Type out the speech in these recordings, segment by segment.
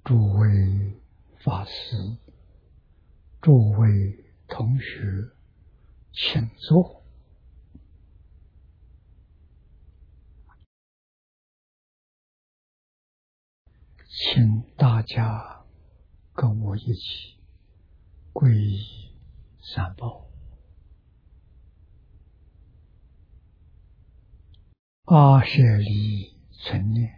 诸位法师、诸位同学，请坐。请大家跟我一起皈依三宝。阿舍利存念，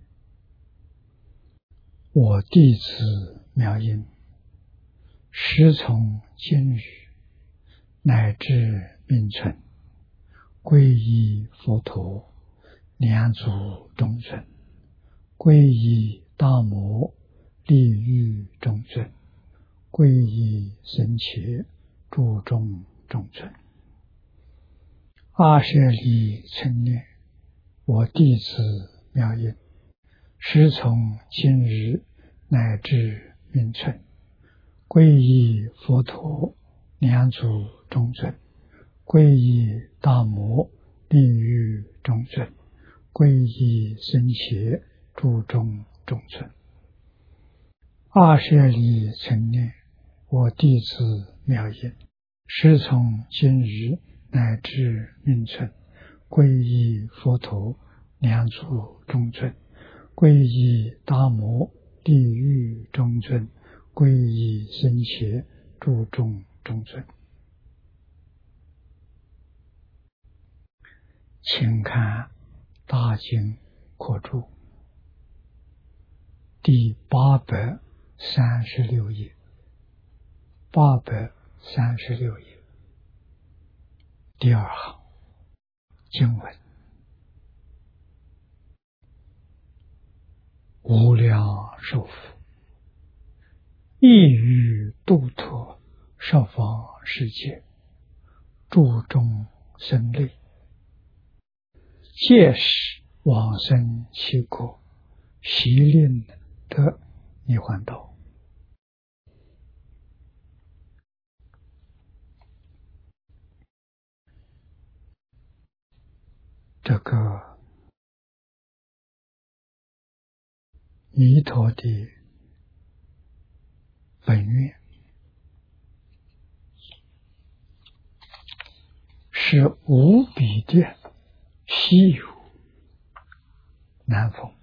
我弟子妙音，时从今日乃至命存，皈依佛陀，两足中尊，皈依大摩利欲中尊，皈依僧伽注中中尊。阿舍利存念，我弟子妙音，时从今日乃至命存，皈依佛陀，两足中尊，皈依大摩利欲中尊，皈依僧伽注中中尊。阿舍利存念，我弟子妙音，时从今日乃至命存，皈依佛陀，两足中尊，皈依大摩利欲中尊，皈依僧伽注中中尊。请看大经课注第836页，836页第二行经文：无量寿佛，意欲度脱十方世界诸众生类，届时往生其国，悉令得涅槃道。这个弥陀的本愿是无比的稀有难逢。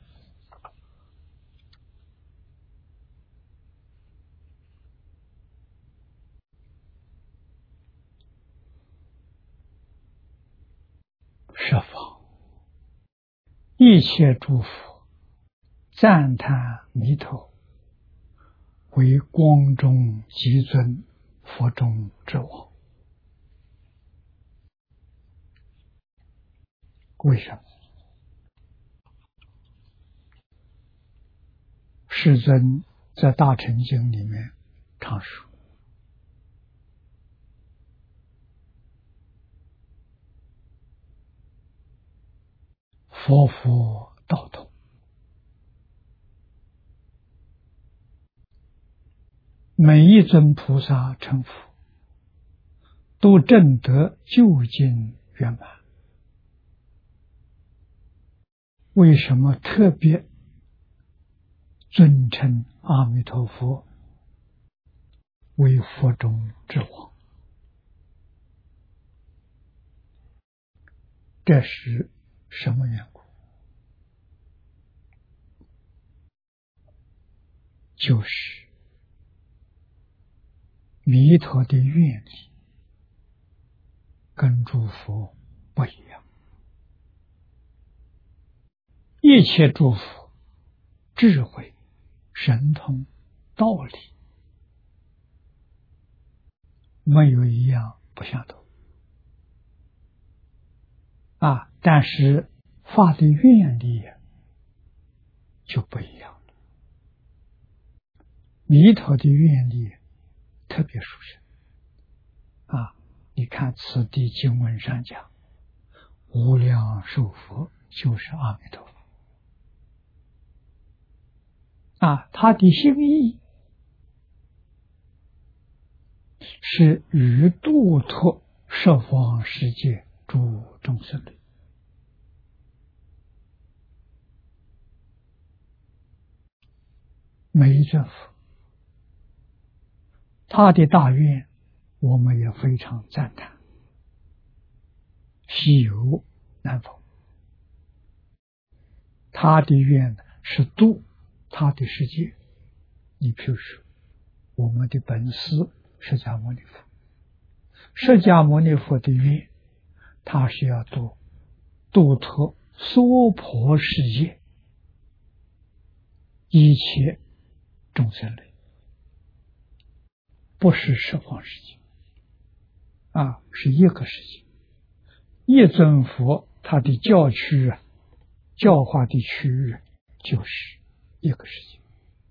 十方一切诸佛赞叹弥陀为光中极尊，佛中之王。为什么？世尊在大乘经里面常说，佛佛道同，每一尊菩萨成佛都证得究竟圆满。为什么特别尊称阿弥陀佛为佛中之王？这是什么缘故？就是弥陀的愿力跟诸佛不一样。一切诸佛智慧、神通、道理，没有一样不相同。但是发的愿力就不一样了。弥陀的愿力特别殊胜。你看此地经文上讲，无量寿佛就是阿弥陀佛。他的心意是于度脱十方世界诸众生类。 每一尊佛，他的大愿我们也非常赞叹，稀有难逢。他的愿是度他的世界。你譬如说，我们的本师释迦牟尼佛，释迦牟尼佛的愿，他是要度脱娑婆世界一切众生类，不是十方世界是一个世界。一尊佛他的教区教化的区域就是一个世界。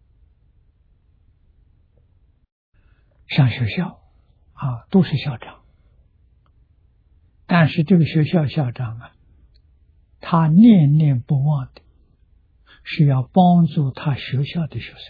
上学校都是校长，但是这个学校校长他念念不忘的是要帮助他学校的学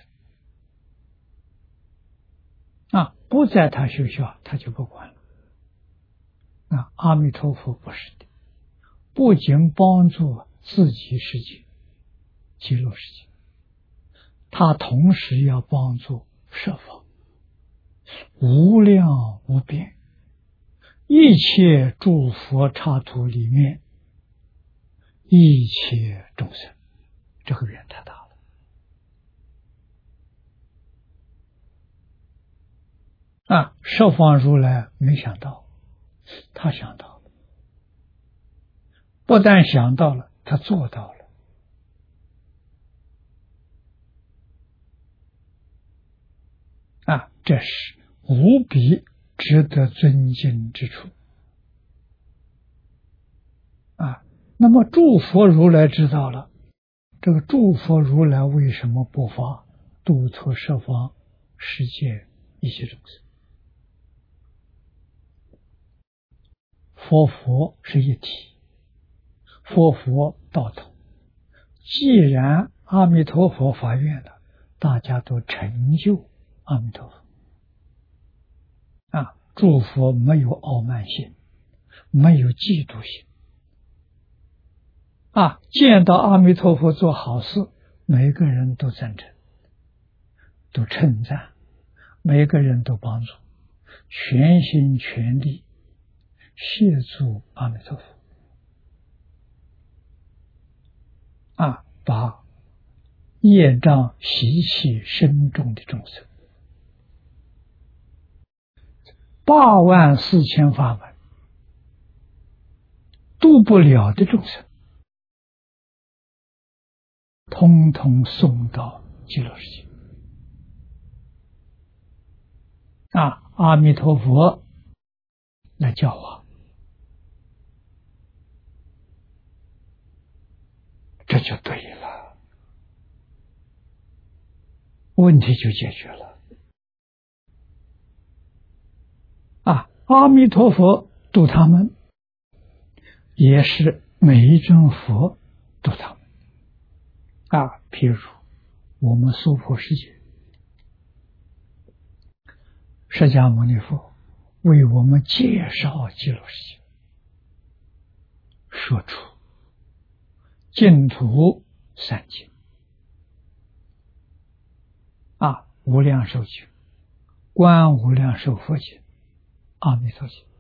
生不在他学校他就不管了。阿弥陀佛不是的，不仅帮助自己世界极乐世界，他同时要帮助十方无量无边一切诸佛刹土里面一切众生，这个愿太大了十方如来没想到，他想到了，不但想到了，他做到了。这是无比值得尊敬之处那么诸佛如来知道了，这个诸佛如来为什么不发度脱十方世界一切众生？佛是一体，佛道统。既然阿弥陀佛发愿了，大家都成就阿弥陀佛诸佛没有傲慢心，没有嫉妒心见到阿弥陀佛做好事，每个人都赞成，都称赞，每个人都帮助，全心全力协助阿弥陀佛把业障习气深重的众生84000法门度不了的众生，通通送到极乐世界阿弥陀佛来教化，这就对了，问题就解决了阿弥陀佛度他们，也是每一尊佛度他们譬如我们娑婆世界，释迦牟尼佛为我们介绍极乐世界，说出净土三经无量寿经、观无量寿佛经、阿弥陀经，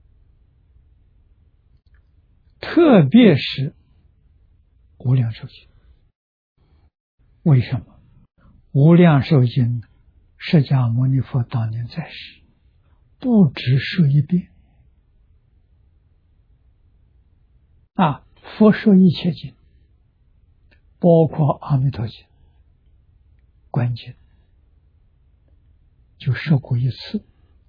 特别是无量寿经。为什么？无量寿经释迦牟尼佛当年在世不止说一遍佛说一切经，包括阿弥陀经、观经，就说过一次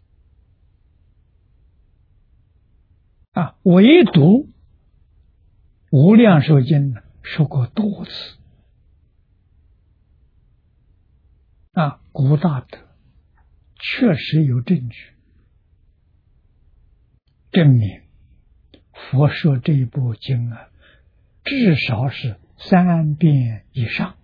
唯独无量寿经说过多次古大德确实有证据证明佛说这一部经至少是3遍以上。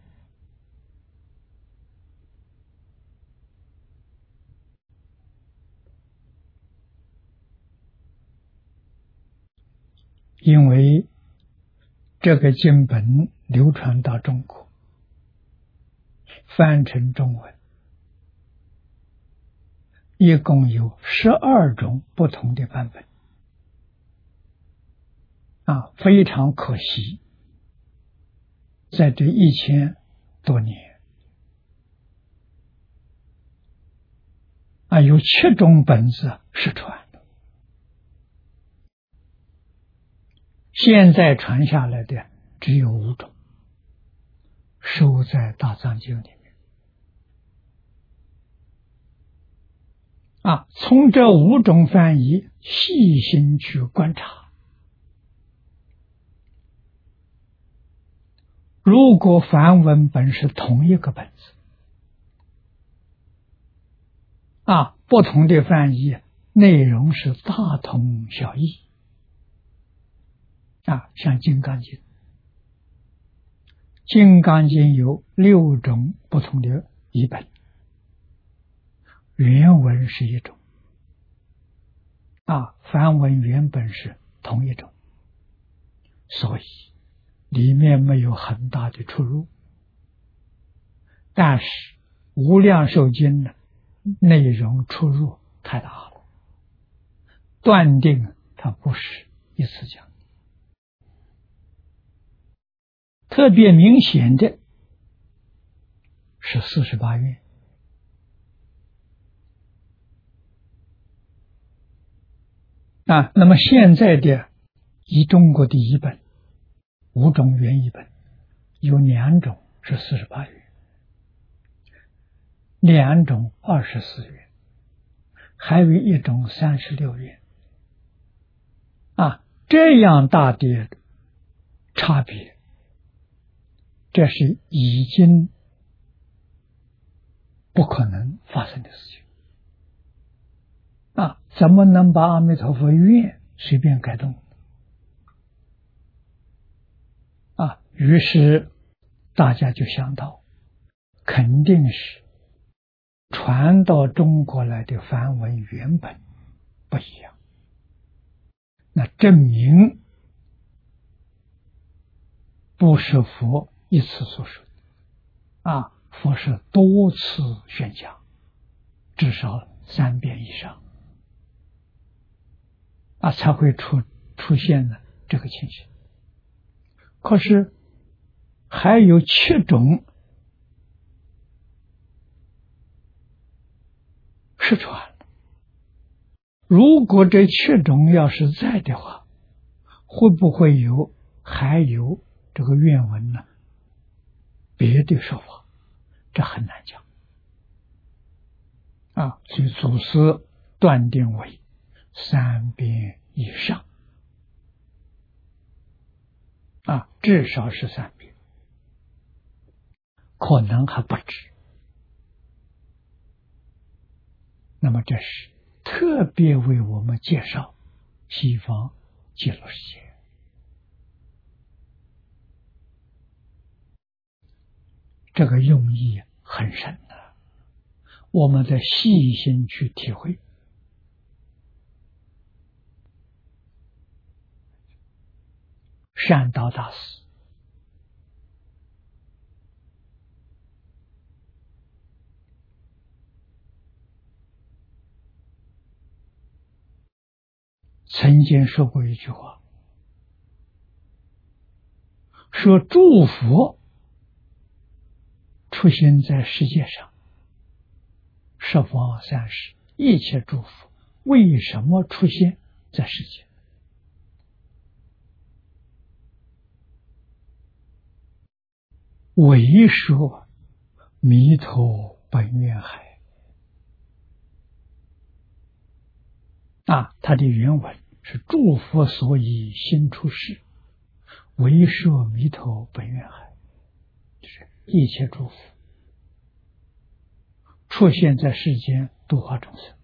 因为这个经本流传到中国， 翻成中文，一共有12种不同的版本。非常可惜，在这1000多年，有7种本子失传的，现在传下来的只有5种，收在大藏经里面。从这5种翻译细心去观察，如果梵文本是同一个本子，不同的翻译内容是大同小异。像《金刚经》，《金刚经》有6种不同的译本，原文是一种，梵文原本是同一种，所以里面没有很大的出入。但是无量寿经呢，内容出入太大了，断定它不是一次讲。特别明显的是48愿。那么现在的以中国的译本5种原译本，有2种是48愿，2种24愿，还有1种36愿。这样大的差别，这是已经不可能发生的事情。怎么能把阿弥陀佛愿随便改动？于是大家就想到，肯定是传到中国来的梵文原本不一样，那证明不是佛一次所说的，佛是多次宣讲，至少3遍以上，才会出现了这个情形。可是还有7种失传了，如果这7种要是在的话，会不会还有这个愿文呢？别的说法，这很难讲。所以祖师断定为3遍以上，至少是3遍，可能还不止。那么这是特别为我们介绍西方极乐世界，这个用意很深的，我们再细心去体会。善导大师曾经说过一句话，说诸佛出现在世界上，十方三世一切诸佛为什么出现在世界？为说弥陀本愿海。它的原文是诸佛所以心出世，为说弥陀本愿海，就是一切诸佛出现在世间度化众生。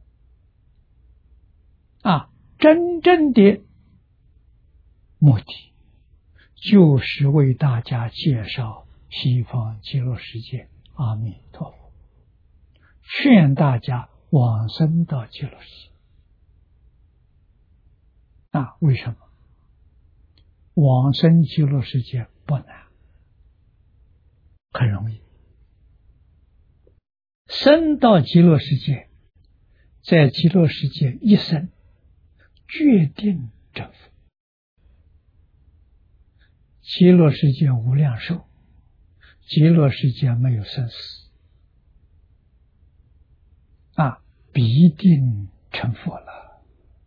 真正的目的就是为大家介绍西方极乐世界阿弥陀佛，劝大家往生到极乐世界。为什么？往生极乐世界不难，很容易。 生到极乐世界，在极乐世界一生决定成佛。极乐世界无量寿，极乐世界没有生死必定成佛了。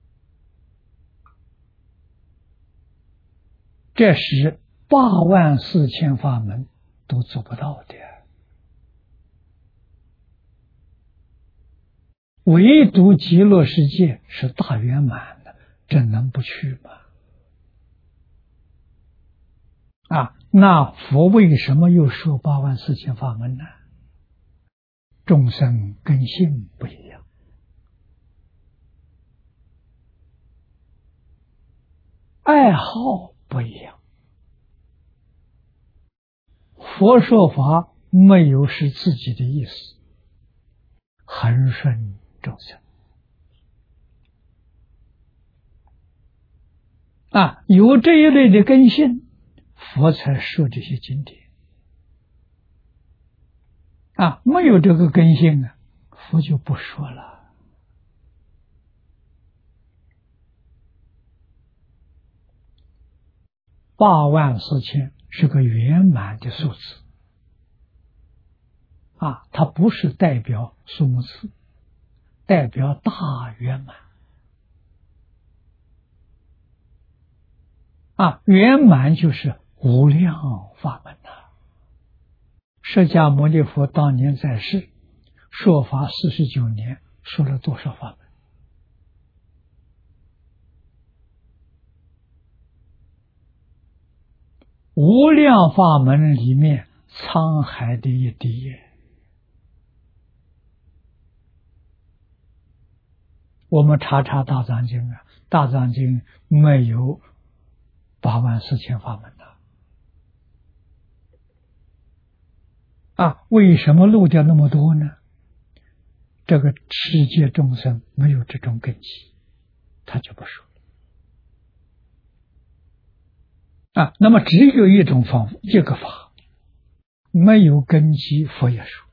这是84000法门都做不到的，唯独极乐世界是大圆满的，这能不去吗？那佛为什么又说84000法门呢？众生根性不一样，爱好不一样。佛说法没有是自己的意思，恒顺众生有这一类的根性，佛才说这些经典没有这个根性佛就不说了。84000是个圆满的数字它不是代表数目字，代表大圆满圆满就是无量法门释迦牟尼佛当年在世说法49年，说了多少法门？无量法门里面沧海的一滴耶。我们查大藏经大藏经没有84000法门为什么漏掉那么多呢？这个世界众生没有这种根基，他就不说那么只有一种方法，这个法没有根基，佛也说。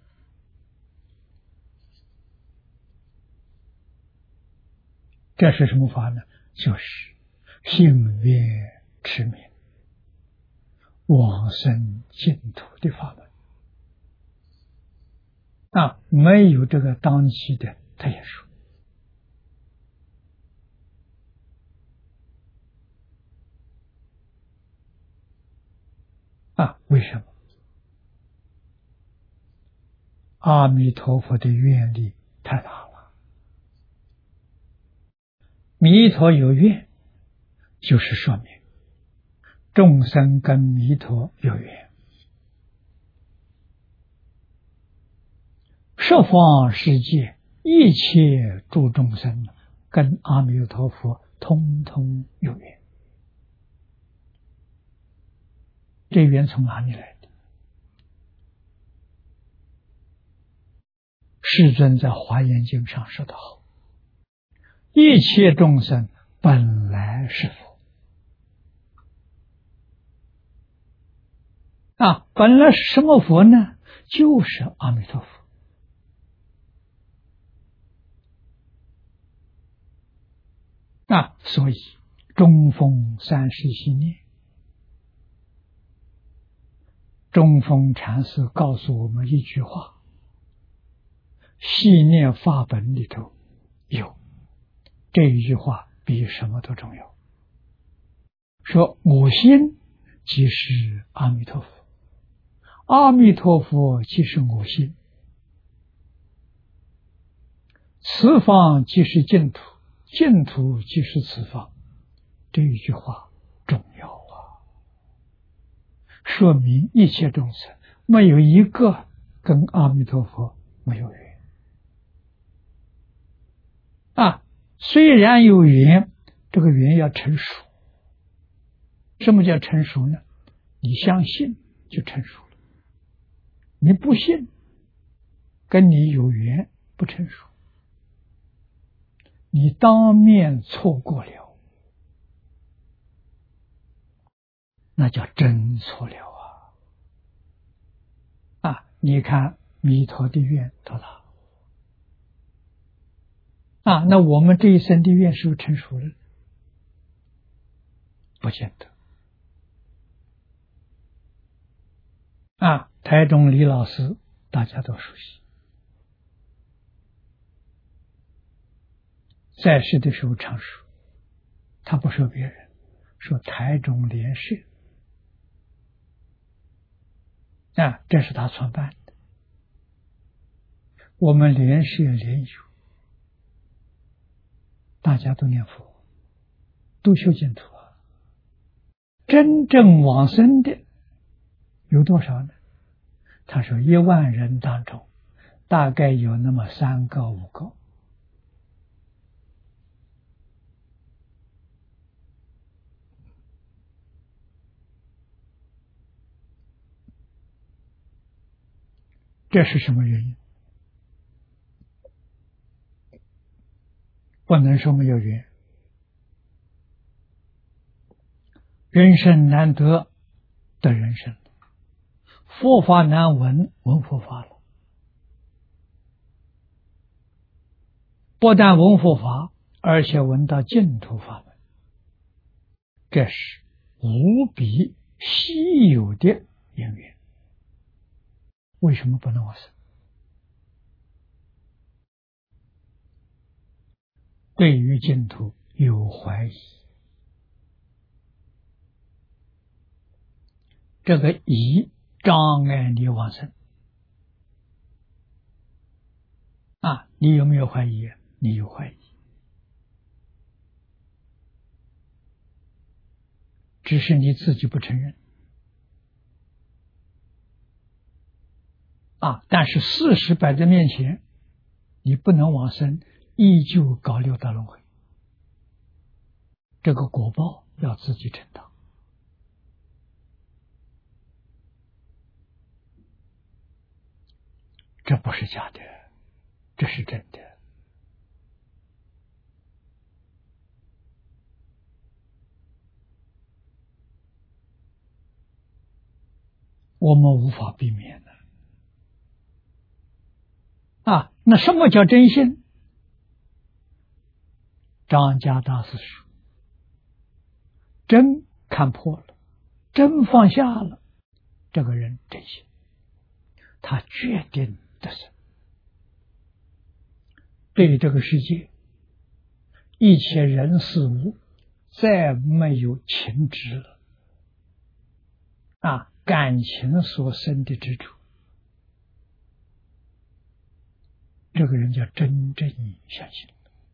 这是什么法呢？就是信愿持名往生净土的法门没有这个当期的，他也说为什么？阿弥陀佛的愿力太大了，弥陀有愿，就是说明众生跟弥陀有缘。十方世界一切诸众生跟阿弥陀佛通通有缘。这缘从哪里来的？世尊在华严经上说得好，一切众生本来是佛本来是什么佛呢？就是阿弥陀佛所以中峰30念，中峰禅师告诉我们一句话，细念法本里头有这一句话，比什么都重要。说我心即是阿弥陀佛，阿弥陀佛即是我心，此方即是净土，净土即是此方。这一句话重要说明一切众生没有一个跟阿弥陀佛没有缘虽然有缘，这个缘要成熟。什么叫成熟呢？你相信就成熟了，你不信，跟你有缘不成熟，你当面错过了，那叫真错了你看弥陀的愿多大那我们这一生的愿是不是成熟了？不见得。台中李老师大家都熟悉，在世的时候常说，他不说别人，说台中莲社，这是他创办的。我们莲社莲友，大家都念佛，都修净土真正往生的有多少呢？他说10000人当中，大概有那么3个5个。这是什么原因？不能说没有缘。人生难得的人生，佛法难闻，闻佛法了。不但闻佛法，而且闻到净土法门，这是无比稀有的因缘。为什么不能往生？对于净土有怀疑，这个疑障碍你往生你有没有怀疑？你有怀疑，只是你自己不承认但是事实摆在面前，你不能往生，依旧搞六道轮回，这个果报要自己承担。这不是假的，这是真的。我们无法避免的那什么叫真心？张家大师说，真看破了，真放下了，这个人真心，他决定得生。对于这个世界一切人事物再没有情执了感情所生的执着，这个人叫真正相信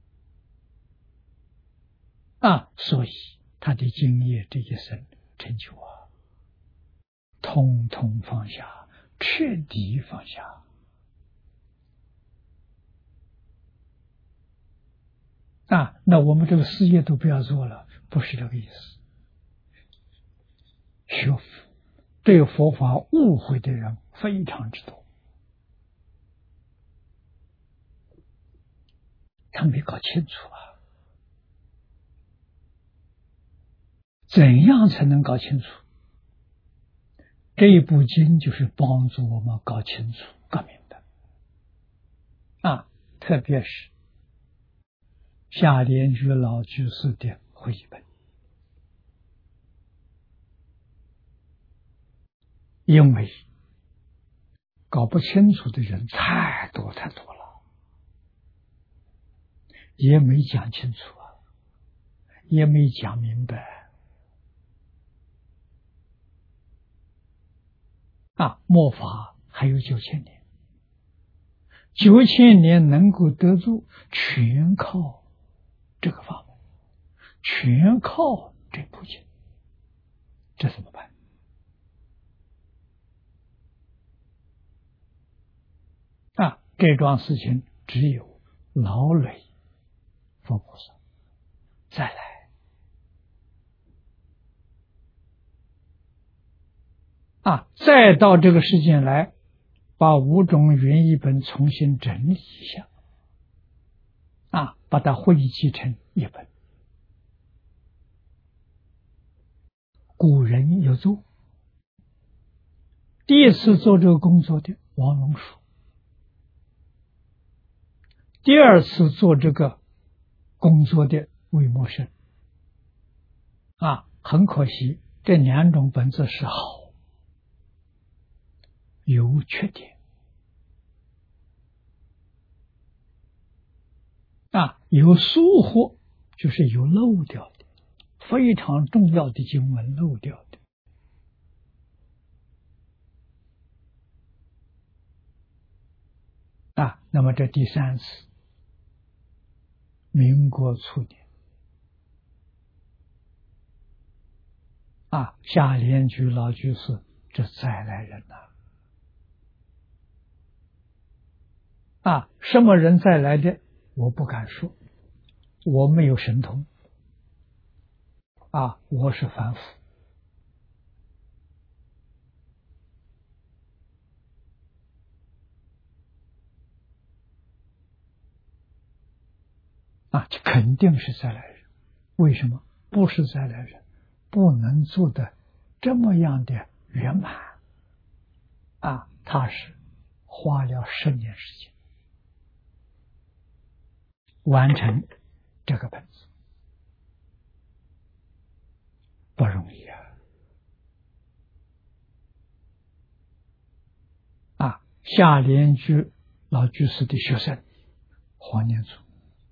所以他的今夜这一生成就通通放下，彻底放下那我们这个事业都不要做了，不是这个意思。学佛对佛法误会的人非常之多，他没搞清楚怎样才能搞清楚？这一部经就是帮助我们搞清楚、搞明白特别是夏莲居老居士的会议本，因为搞不清楚的人太多太多了，也没讲清楚也没讲明白末法还有9000年，9000年能够得住，全靠这个法门，全靠这部经，这怎么办？这桩事情只有劳累佛菩萨再来再到这个世间来，把5种原译本重新整理一下把它汇集成一本。古人有做，第一次做这个工作的王龙树，第二次做这个工作的为陌生。很可惜，这两种本质是好，有缺点。有疏忽，就是有漏掉的，非常重要的经文漏掉的。那么这第三次，民国初年，夏莲居老居士这再来人什么人再来的？我不敢说，我没有神通我是凡夫这肯定是再来人。为什么不是再来人？不能做的这么样的圆满他是花了10年时间完成这个本子，不容易夏莲居老居士的学生黄念祖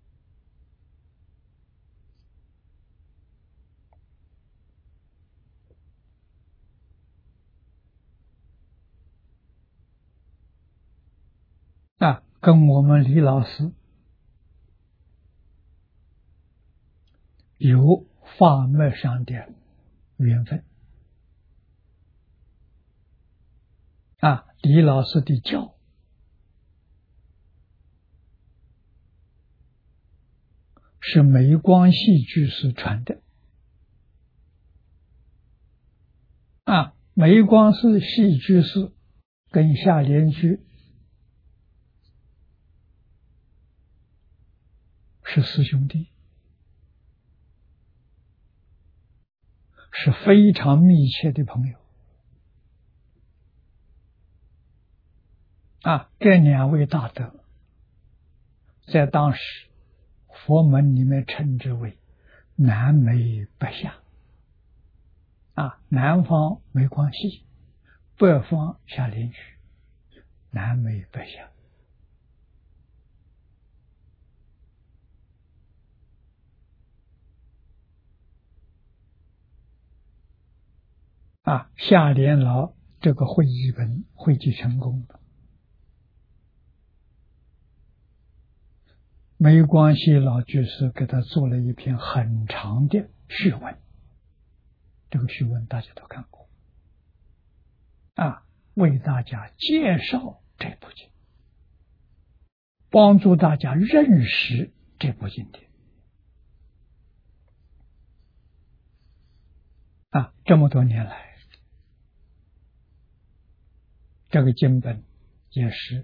跟我们李老师有法脉上的缘分李老师的教是梅光系居士传的梅光系居士跟夏莲居是师兄弟，是非常密切的朋友这两位大德在当时佛门里面称之为南梅北夏南方梅光系，北方夏莲居，南梅北夏夏莲老这个会集本汇集成功了，梅光系老居士给他做了一篇很长的序文，这个序文大家都看过为大家介绍这部经，帮助大家认识这部经典这么多年来，这个经本也是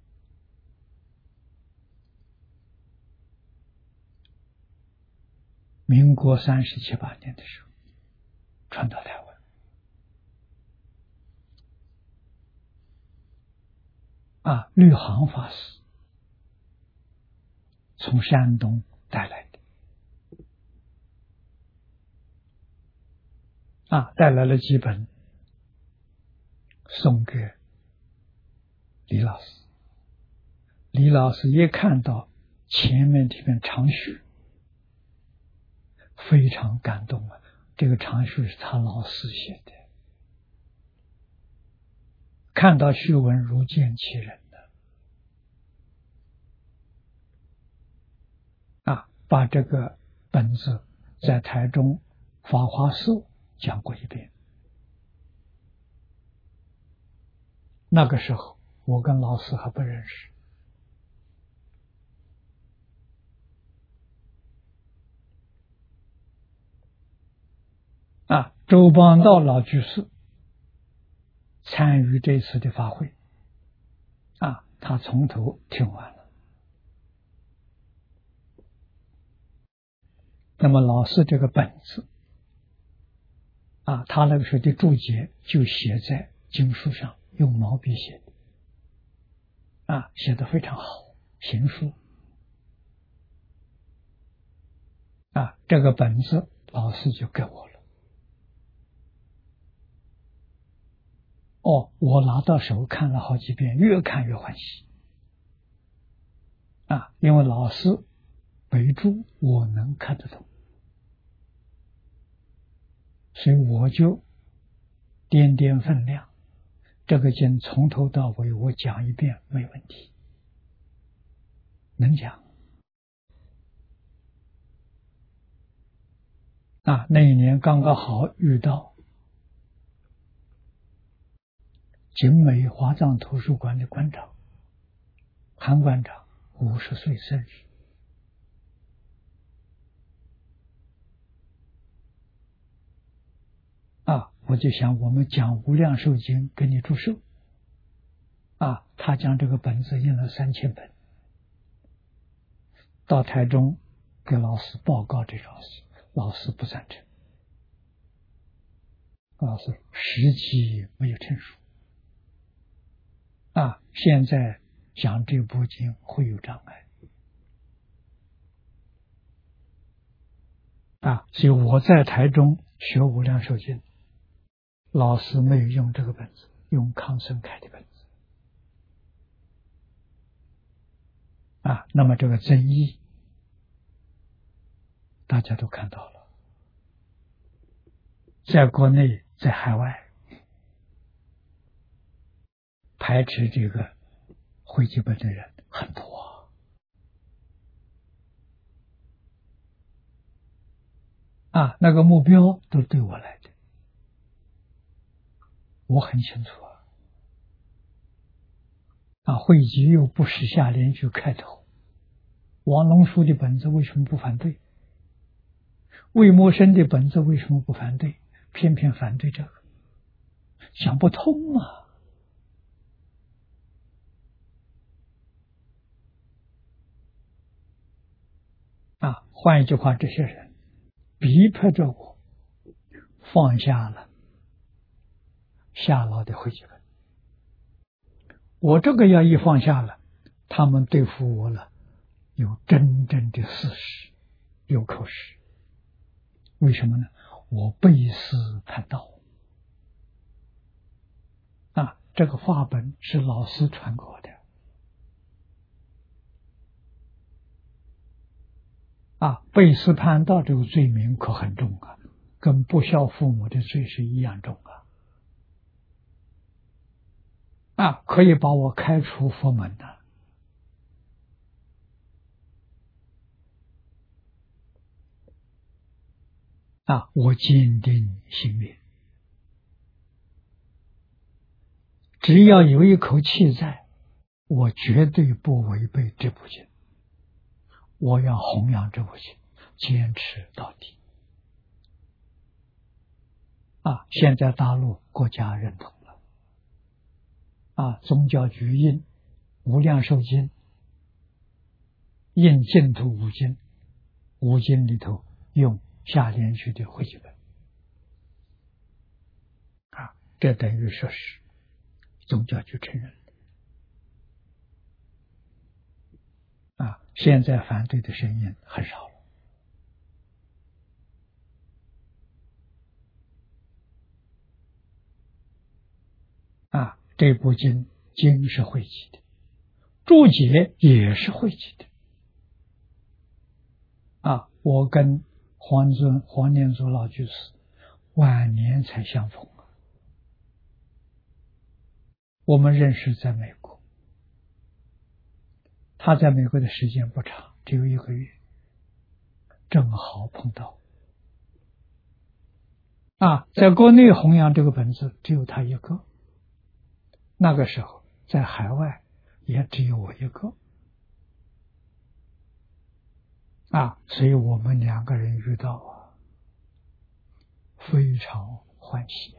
民国37、38年的时候传到台湾律航法师从山东带来的带来了几本送给李老师。李老师一看到前面这篇长序，非常感动这个长序是他老师写的，看到序文如见其人把这个本子在台中法华寺讲过一遍。那个时候我跟老师还不认识周邦道老居士参与这次的法会他从头听完了。那么老师这个本子他那个时候的注解就写在经书上，用毛笔写的写得非常好，行书这个本子老师就给我了。我拿到手看了好几遍，越看越欢喜。因为老师备注我能看得懂，所以我就点点分量，这个经从头到尾我讲一遍没问题，能讲。那一年刚刚好遇到景美华藏图书馆的馆长韩馆长50岁生日。我就想我们讲无量寿经给你祝寿。他将这个本子印了3000本，到台中给老师报告这桩事，老师不赞成。老师时机没有成熟。现在讲这部经会有障碍。所以我在台中学无量寿经，老师没有用这个本子，用康生开的本子。那么这个争议大家都看到了，在国内在海外排斥这个汇集本的人很多。那个目标都对我来的，我很清楚。汇集又不是下联句开头，王龙书的本子为什么不反对？魏默生的本子为什么不反对？偏偏反对这个，想不通换一句话，这些人逼迫着我放下了夏老的汇集本。我这个要一放下了，他们对付我了，有真正的事实，有口实。为什么呢？我背师叛道。这个法本是老师传给我的。背师叛道这个罪名可很重跟不孝父母的罪是一样重可以把我开除佛门的。我坚定信念，只要有一口气在，我绝对不违背这部经，我要弘扬这部经，坚持到底。现在大陆国家认同了，宗教局印无量寿经，印净土五经，五经里头用下联句的汇集本。这等于说是宗教局承认了。现在反对的声音很少了。这部经是汇集的，注解也是汇集的。我跟黄念祖老居士晚年才相逢。我们认识在美国，他在美国的时间不长，只有1个月，正好碰到。在国内弘扬这个本子只有他一个，那个时候在海外也只有我一个。所以我们2个人遇到非常欢喜。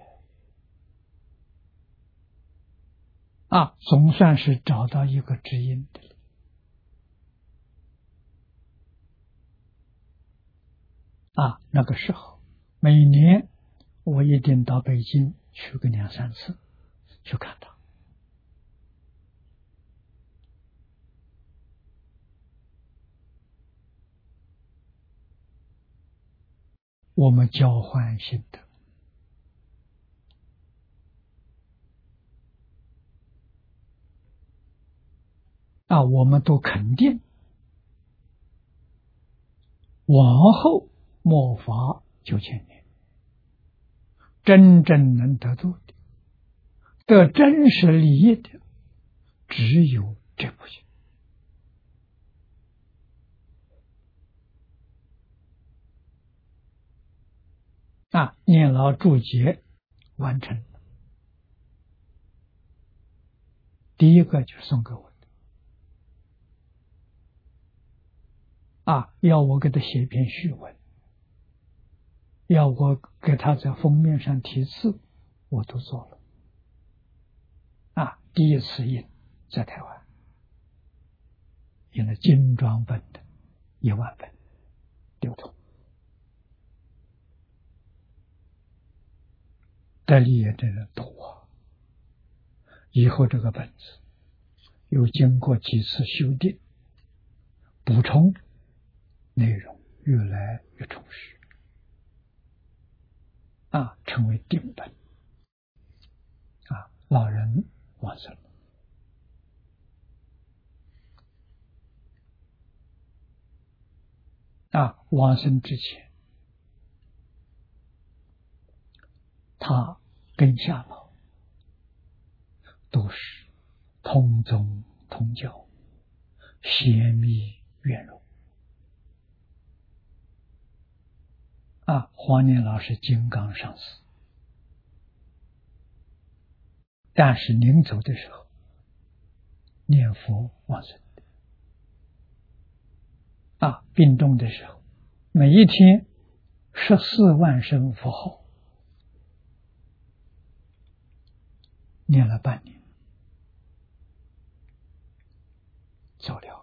总算是找到一个知音的了。那个时候每年我一定到北京去个2、3次去看他。 我们交换心得我们都肯定往后末法9000年，真正能得度的、得真实利益的，只有这部经。念老注解完成了，第一个就是送给我的要我给他写一篇序文，要我给他在封面上题字，我都做了。第一次印在台湾，印了精装本的10000本流通，得利益的人多。以后这个本子又经过几次修订、补充，内容越来越充实，成为定本。老人往生了。往生之前，他跟下老都是同宗同教，贤密圆融。黄念老是金刚上师，但是临走的时候念佛往生的。病重的时候，每一天14万声佛号，念了半年，走了。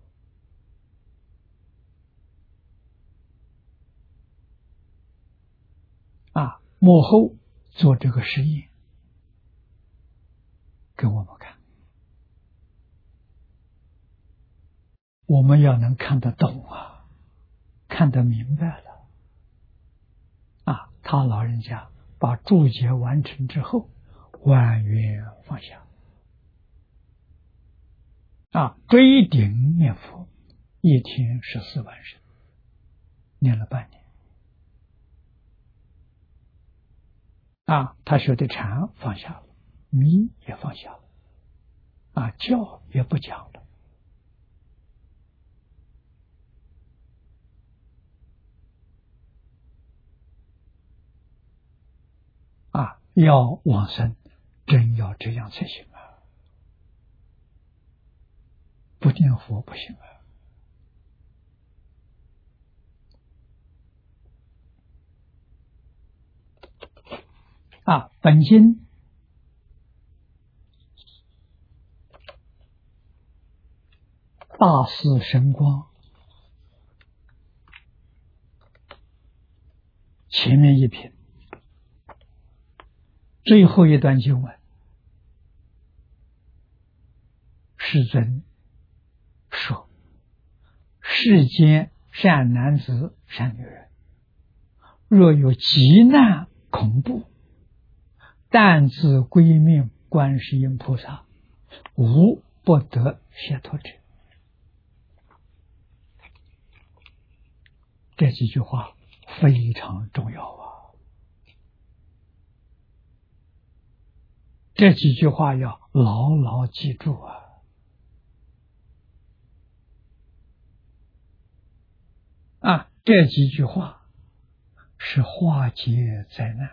幕后做这个实验给我们看，我们要能看得懂看得明白了。他老人家把注解完成之后，万缘放下。追顶念佛，一天14万声，念了半年。他学的禅放下了，迷也放下了，教也不讲了。要往生，真要这样才行不念佛不行本经大士神光前面一品最后一段经文，世尊说：世间善男子善女人，若有急难恐怖，但自归命观世音菩萨，无不得解脱者。这几句话非常重要这几句话要牢牢记住这几句话是化解灾难、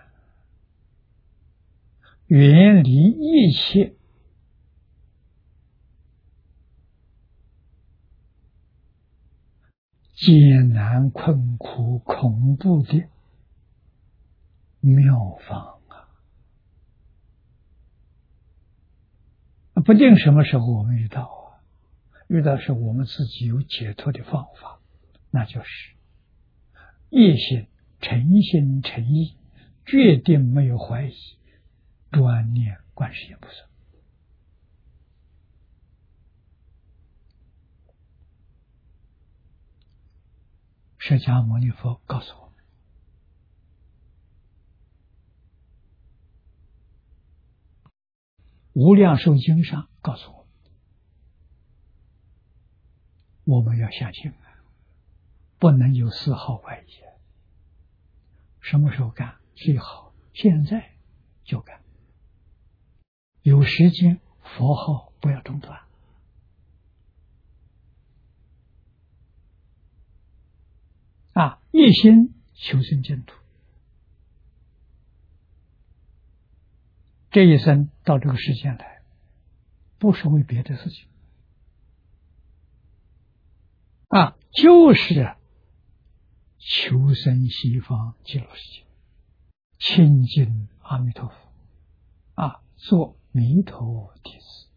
远离一切艰难困苦恐怖的妙方不定什么时候我们遇到是我们自己有解脱的方法，那就是一心诚心诚意，决定没有怀疑，专念观世音菩萨。释迦牟尼佛告诉我们， 无量寿经上告诉我们要相信，不能有丝毫怀疑。什么时候干最好？现在就干。有时间佛号不要中断。一心求生净土。这一生到这个世间来，不是为别的事情，就是求生西方极乐世界，亲近阿弥陀佛，做弥陀弟子。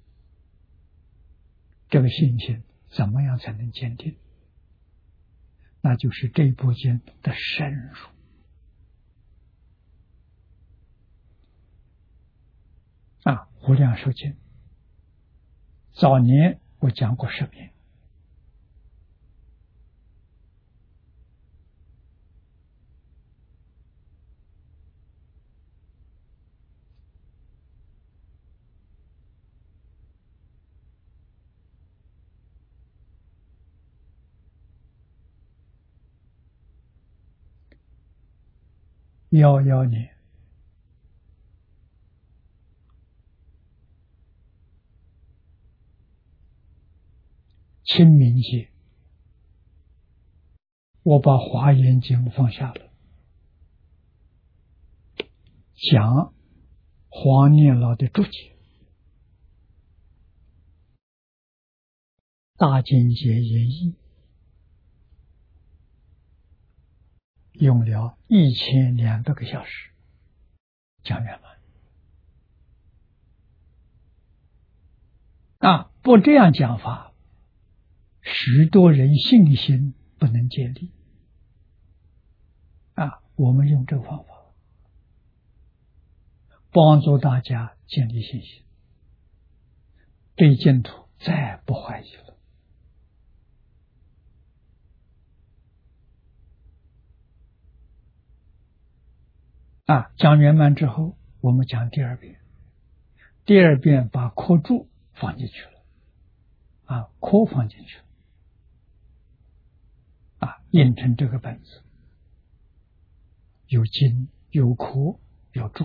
这个信心怎么样才能坚定？那就是这部经的深入。无量寿经早年我讲过10遍，11年清明节，我把《华严经》放下了，讲黄念老的注解，大经解演义，用了1200个小时讲圆满。不这样讲法，许多人信心不能建立。我们用这个方法帮助大家建立信心，对净土再不怀疑了。讲圆满之后，我们讲第2遍，第2遍把科注放进去了，科放进去了，印成这个本子，有经有科有注，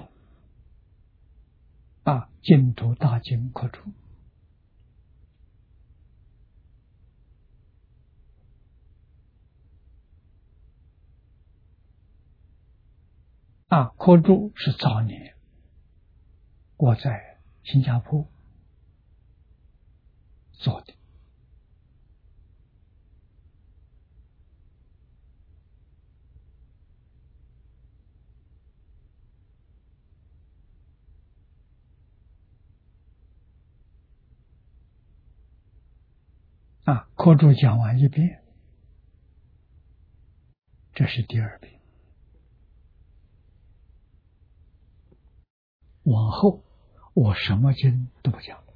净土大经科注。科注是早年我在新加坡做的。科注讲完1遍，这是第2遍。往后我什么经都不讲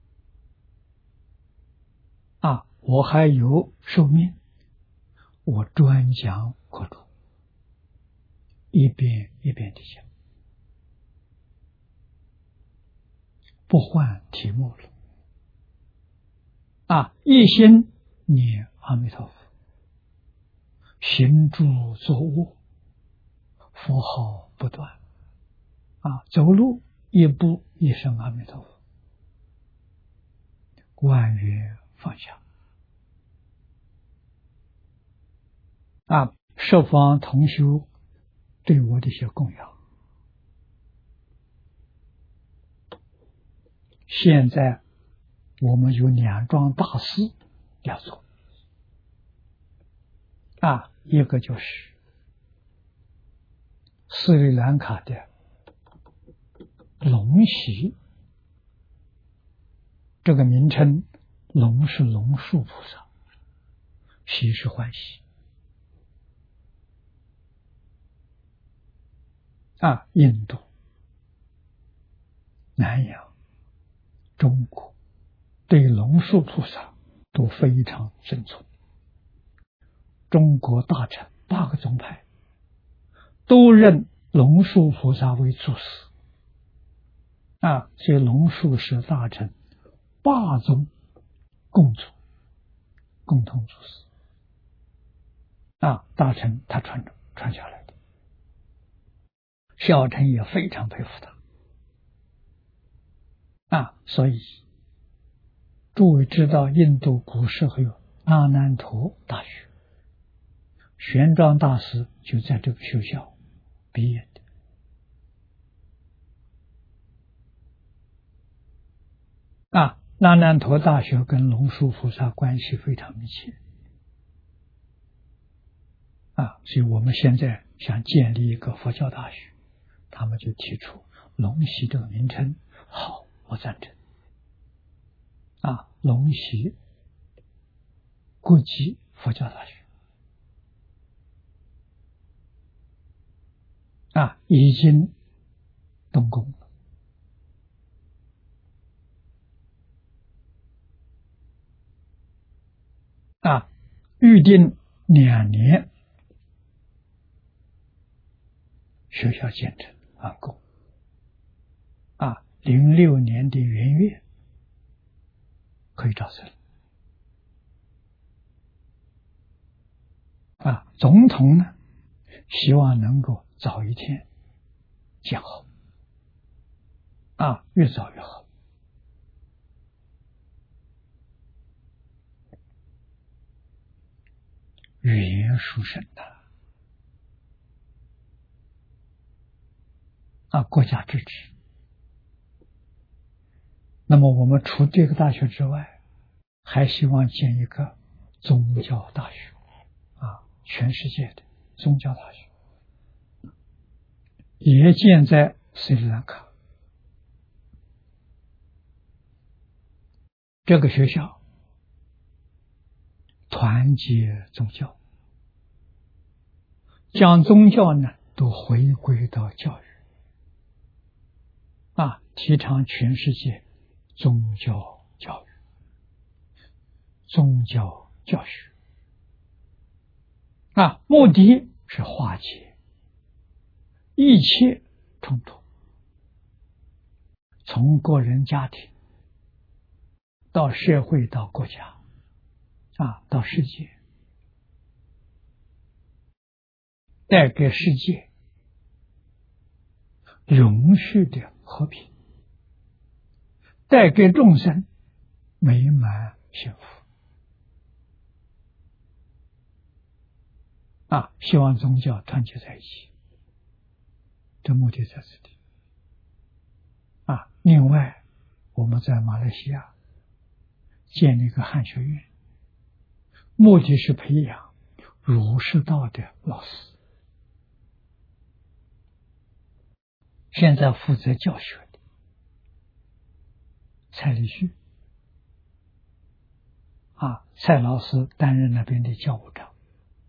了。我还有寿命，我专讲科注，一遍一遍的讲，不换题目了。一心念阿弥陀佛，行住坐卧，佛号不断。走路一步一声阿弥陀佛，万缘放下。十方同修对我的一些供养，现在我们有2桩大事要做。一个就是斯里兰卡的龙喜，这个名称，龙是龙树菩萨，喜是欢喜。印度、南洋、中国对龙树菩萨都非常尊崇。中国大乘8个宗派都认龙树菩萨为祖师， 所以龙树是大臣8宗共主，共同主事。大臣他传下来的，小臣也非常佩服他。所以诸位知道，印度古时候有阿难陀大学，玄奘大师就在这个学校毕业的。阿难陀大学跟龙树菩萨关系非常密切。所以我们现在想建立一个佛教大学，他们就提出龙溪这个名称，好，我赞成。龙溪国际佛教大学已经动工了。预定2年学校建成完工。06年的元月可以招生。总统呢，希望能够早一天建好，越早越好。语言殊胜的，国家支持。那么我们除这个大学之外，还希望建一个宗教大学，全世界的宗教大学，也建在斯里兰卡。这个学校团结宗教，将宗教呢都回归到教育，提倡全世界宗教教育、宗教教学。目的是化解一切冲突，从个人家庭到社会到国家，到世界，带给世界永续的和平，带给众生美满幸福。希望宗教团结在一起，这目的在这里。另外我们在马来西亚建立一个汉学院，目的是培养儒释道的老师。现在负责教学的蔡立旭，蔡老师担任那边的教务长。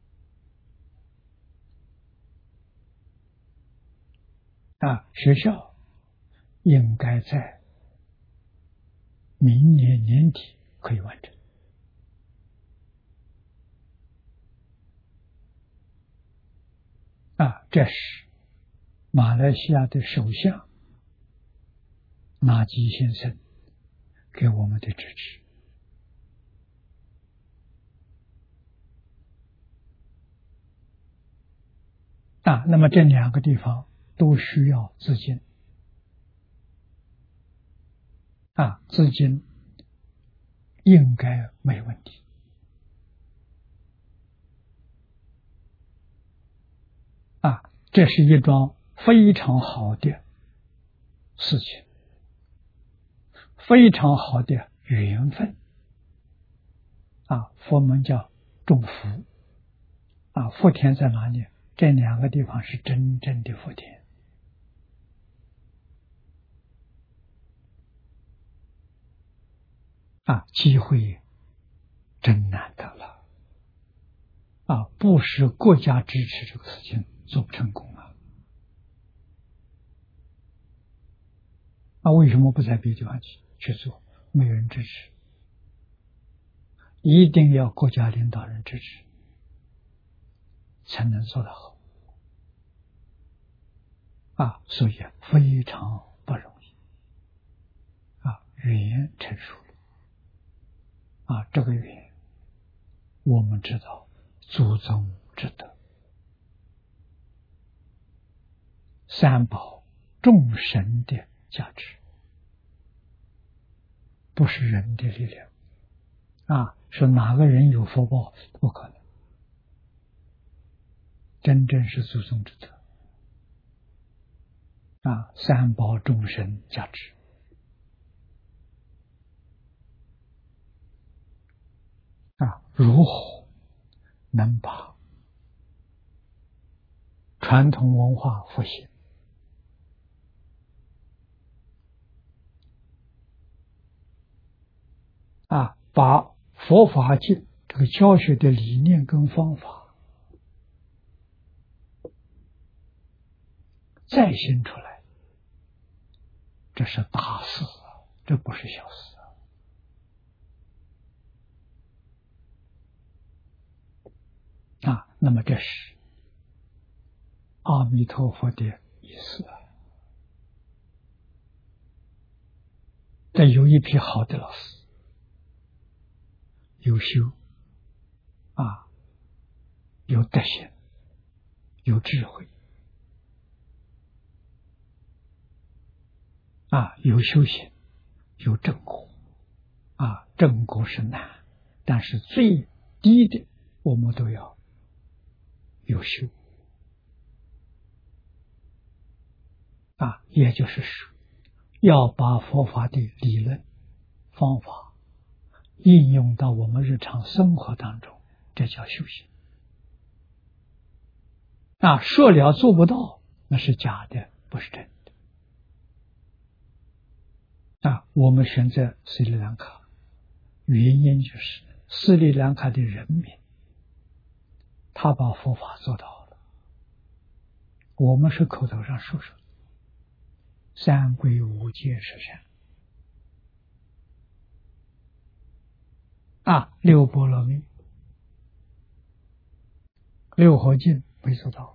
学校应该在明年年底可以完成。这是马来西亚的首相纳吉先生给我们的支持。那么这2个地方都需要资金。资金应该没问题。这是一桩非常好的事情，非常好的缘分。佛门叫种福。福田在哪里？这2个地方是真正的福田。机会真难得了。不是国家支持这个事情做不成功为什么不在别的地方去做？没有人支持，一定要国家领导人支持才能做得好。所以非常不容易。 缘成熟了。这个缘，我们知道祖宗之德，三宝众神的价值，不是人的力量。说哪个人有福报，不可能，真正是祖宗之德。三宝众神价值。如何能把传统文化复兴，把佛法经这个教学的理念跟方法再现出来，这是大事这不是小事那么这是阿弥陀佛的意思这有一批好的老师，有修有德行，有智慧有修行，有正果正果是难，但是最低的我们都要有修也就是说，要把佛法的理论方法应用到我们日常生活当中，这叫修行说了做不到，那是假的，不是真的我们选择斯里兰卡，原因就是斯里兰卡的人民他把佛法做到了，我们是口头上说说，三皈五戒十善六波罗蜜六合敬没做到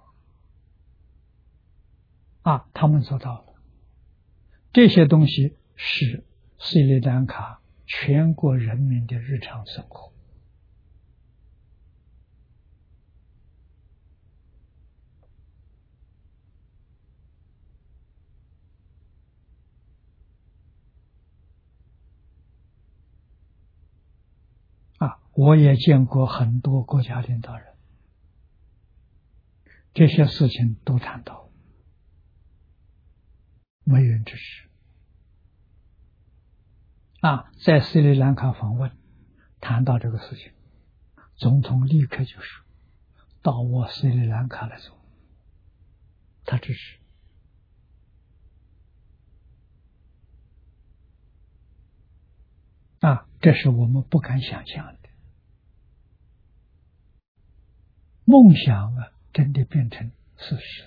他们做到了。这些东西是斯里兰卡全国人民的日常生活我也见过很多国家领导人，这些事情都谈到，没人支持在斯里兰卡访问谈到这个事情，总统立刻就说到我斯里兰卡来做，他支持这是我们不敢想象的。梦想真的变成事实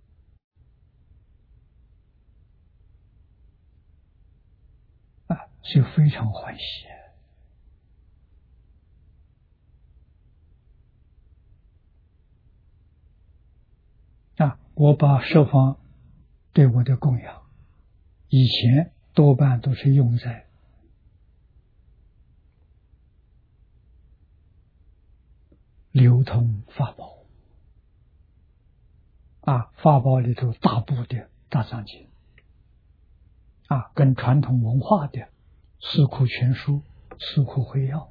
了所以非常欢喜我把设方对我的供养以前多半都是用在流通法宝法宝里头大部的大藏经跟传统文化的四库全书、四库会要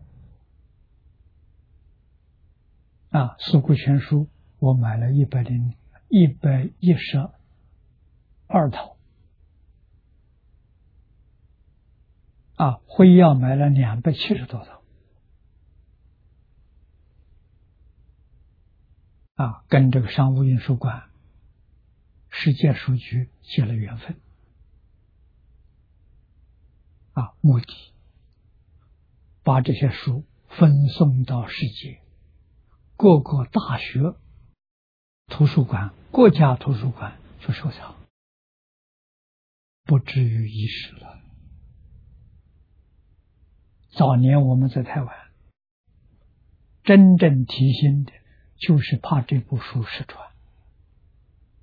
四库全书我买了112套会要买了270多套跟这个商务印书馆世界书局结了缘分目的把这些书分送到世界各个大学图书馆、国家图书馆去收藏，不至于遗失了。早年我们在台湾真正提心的就是怕这部书失传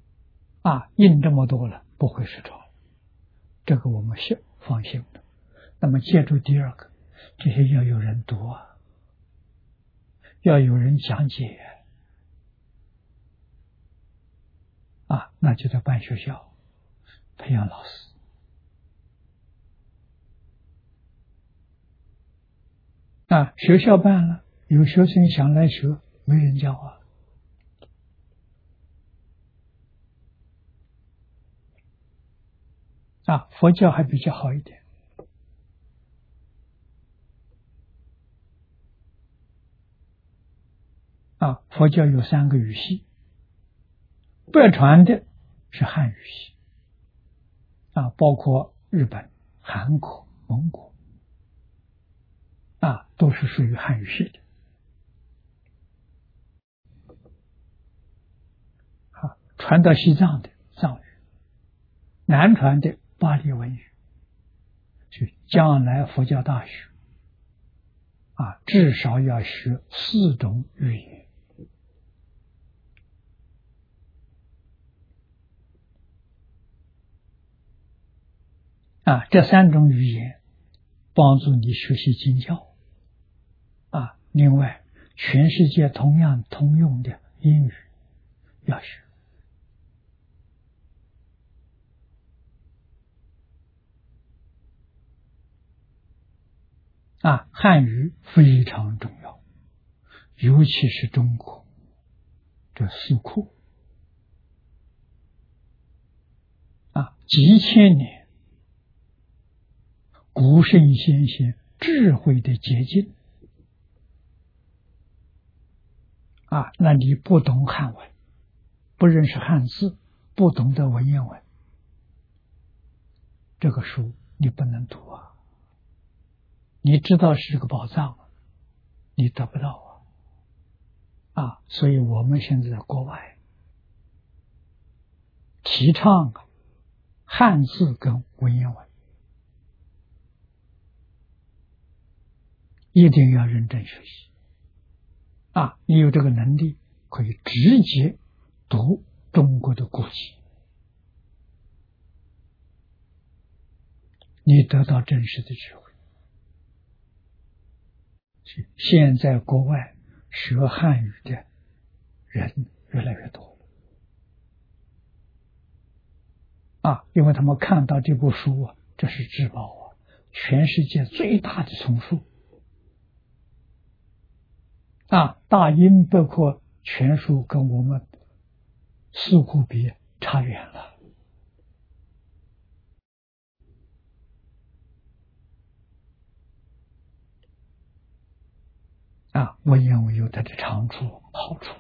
印这么多了不会失传，这个我们放心的。 那么借助第二个，这些要有人读啊，要有人讲解啊，那就得办学校，培养老师啊。学校办了，有学生想来学，没人教啊。佛教还比较好一点啊。佛教有3个语系，北传的是汉语系啊，包括日本、韩国、蒙古啊，都是属于汉语系的啊。传到西藏的藏语，南传的巴利文语，是将来佛教大学啊，至少要学4种语言啊。这3种语言帮助你学习经教啊。另外，全世界同样通用的英语要学啊。汉语非常重要，尤其是中国这4库啊，几千年古圣先贤智慧的结晶啊。那你不懂汉文，不认识汉字，不懂得文言文，这个书你不能读啊。你知道是个宝藏，你得不到啊。所以我们现在在国外提倡汉字跟文言文，一定要认真学习啊。你有这个能力，可以直接读中国的古籍，你得到真实的智慧。现在国外学汉语的人越来越多啊，因为他们看到这部书啊，这是至宝啊，全世界最大的丛书啊。大英包括全书跟我们4库比差远了啊。文言文有它的长处好处，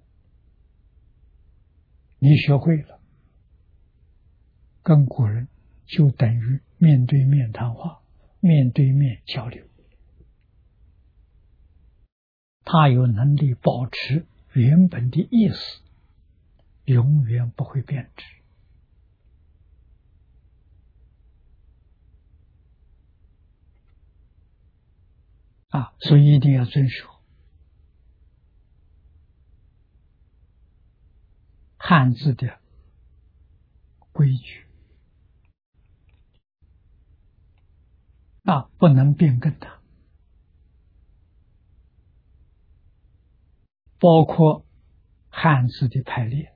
你学会了，跟古人就等于面对面谈话，面对面交流，他有能力保持原本的意思，永远不会变质啊。所以一定要遵守汉字的规矩啊，不能变更它，包括汉字的排列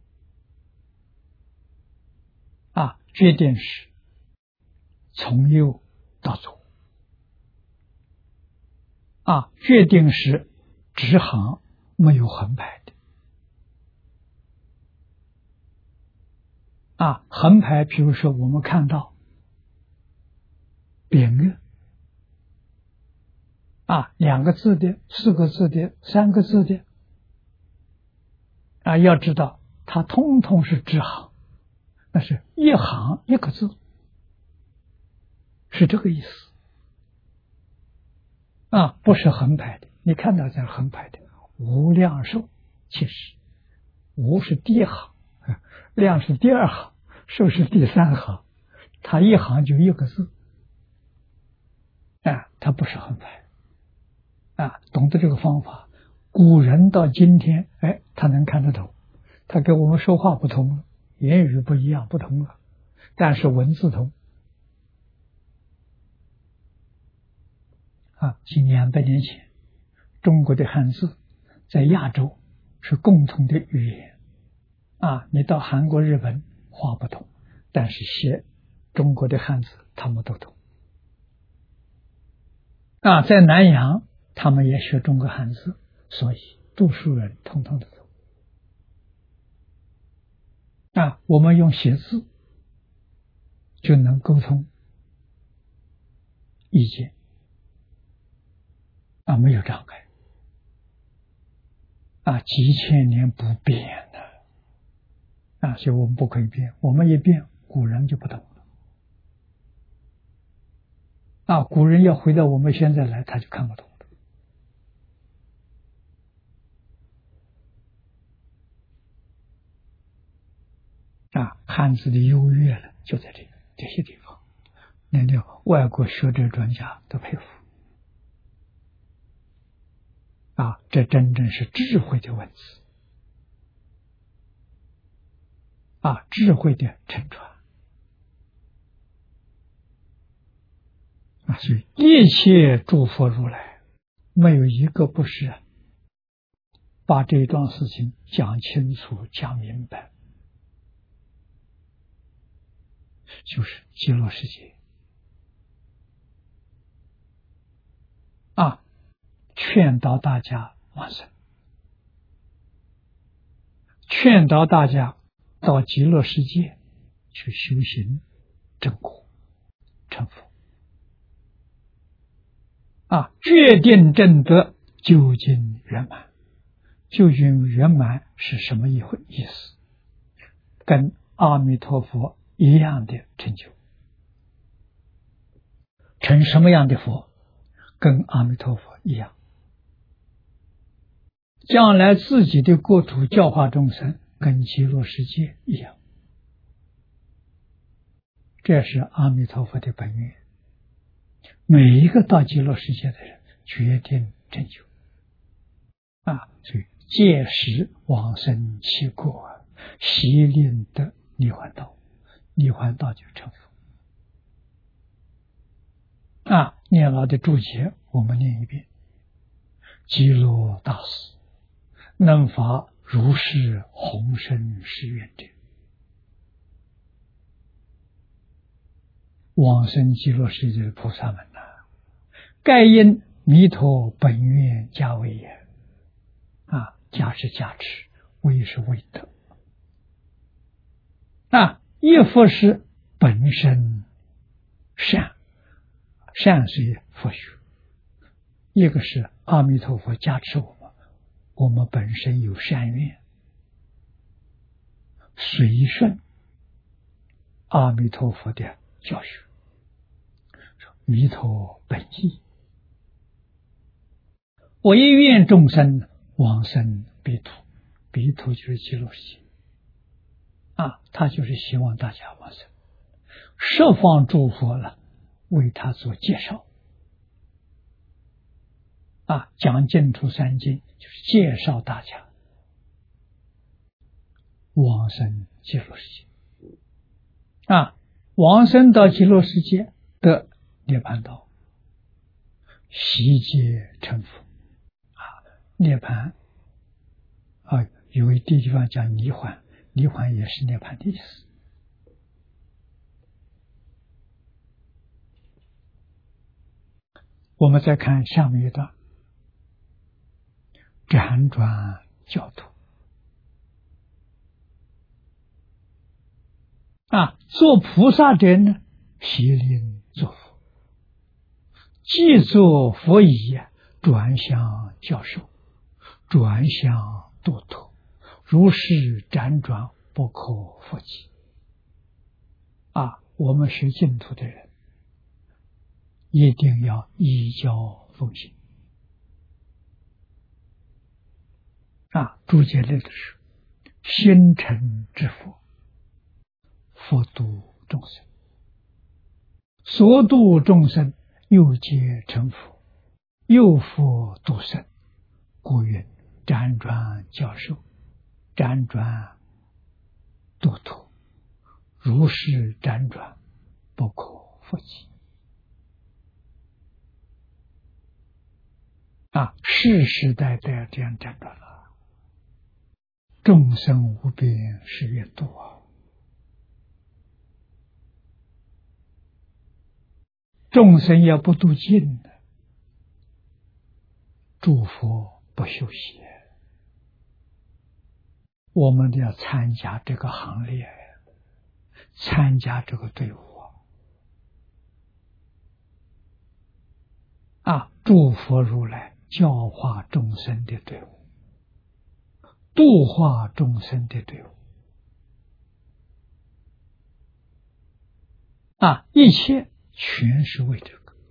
啊，决定是从右到左啊，决定是直行没有横排的啊。横排比如说我们看到匾额啊，2个字的、4个字的、3个字的啊，要知道它通通是直行，那是一行1个字，是这个意思啊，不是横排的。你看到这横排的无量寿，其实无是第1行，量是第2行，寿是第3行，它一行就1个字啊，它不是横排啊。懂得这个方法，古人到今天，他能看得懂，他跟我们说话不同了，言语不一样不同了，但是文字同是200年前，中国的汉字在亚洲是共同的语言。你到韩国、日本话不同，但是写中国的汉字他们都懂。在南洋他们也学中国汉字，所以读书人统统都懂。我们用写字就能沟通意见，没有障碍，几千年不变的，所以我们不可以变，我们一变，古人就不懂了。古人要回到我们现在来，他就看不懂了。汉字的优越了，就在这些地方，连外国学者专家都佩服。这真正是智慧的文字，智慧的沉传。所以一切诸佛如来，没有一个不是把这桩事情讲清楚、讲明白，就是极乐世界。劝导大家往生，劝导大家到极乐世界去修行正果成佛。决定正德，究竟圆满。究竟圆满是什么意思？跟阿弥陀佛一样的成就。成什么样的佛？跟阿弥陀佛一样。将来自己的国土教化众生，跟极乐世界一样。这是阿弥陀佛的本愿。每一个到极乐世界的人，决定成就。所以届时往生其国，悉令得涅槃道，涅槃道就成佛。念老的注解我们念一遍：极乐大士，能发如是宏深誓愿者，往生极乐世界的菩萨们盖因弥陀本愿加为也。加是加持，为是为德。一佛是本身善，善是佛学；一个是阿弥陀佛加持我们本身有善愿，随顺阿弥陀佛的教学，弥陀本意。我亦愿众生往生彼土，彼土就是极乐世界。他就是希望大家往生，十方诸佛了，为他做介绍。讲净土三经就是介绍大家往生极乐世界。往生到极乐世界的涅槃道，悉皆成佛。涅槃有一地方讲涅槃，涅槃也是涅槃的意思。我们再看下面一段：辗转教途。做菩萨者呢，悉令作佛，既作佛已，转向教授，转向堕脱，如是辗转，不可复计。我们学净土的人，一定要依教奉行。注解里的是心诚之佛，佛度众生，所度众生又皆成佛，又复度生，故云辗转教授，辗转堕脱，如是辗转，不可复计。 世世代代这样讲着了，众生无边誓愿度啊！众生要不度尽的，诸佛不休息。我们都要参加这个行列，参加这个队伍啊！诸佛如来教化众生的队伍，度化众生的队伍啊！一切全是为这个。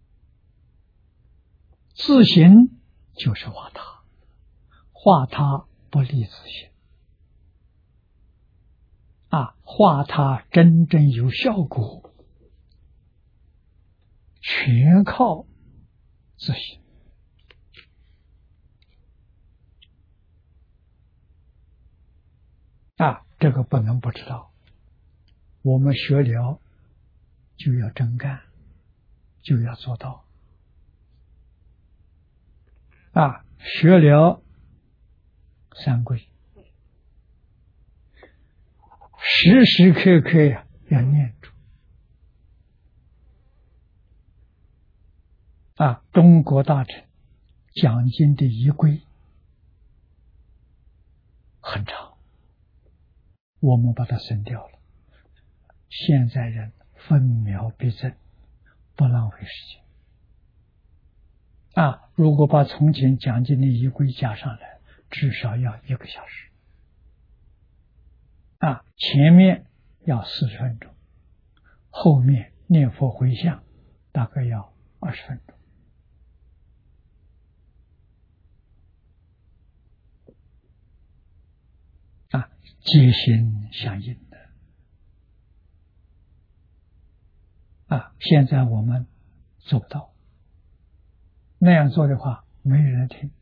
自行就是化他，化他不立自行啊！化他真正有效果，全靠自行啊！这个不能不知道。我们学了就要真干，就要做到啊！学了三皈，时时刻刻呀要念住啊！中国大臣讲经的仪规很长，我们把它省掉了。现在人分秒必争，不浪费时间啊！如果把从前讲经的仪规加上来，至少要1个小时啊！前面要40分钟，后面念佛回向大概要20分钟啊！皆心相应的啊！现在我们做不到，那样做的话没人听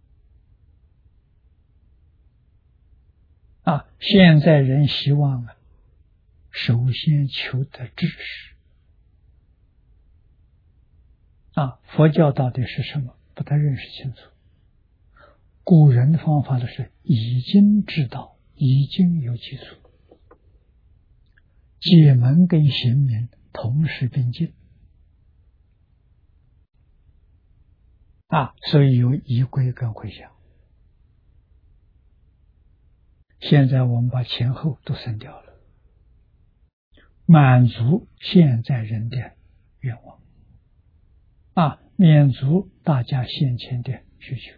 啊！现在人希望啊，首先求得知识啊！佛教到底是什么？不太认识清楚。古人的方法呢是已经知道，已经有基础，解门跟行名同时并进啊！所以有仪规跟回向。现在我们把前后都省掉了，满足现在人的愿望啊，满足大家先前的需求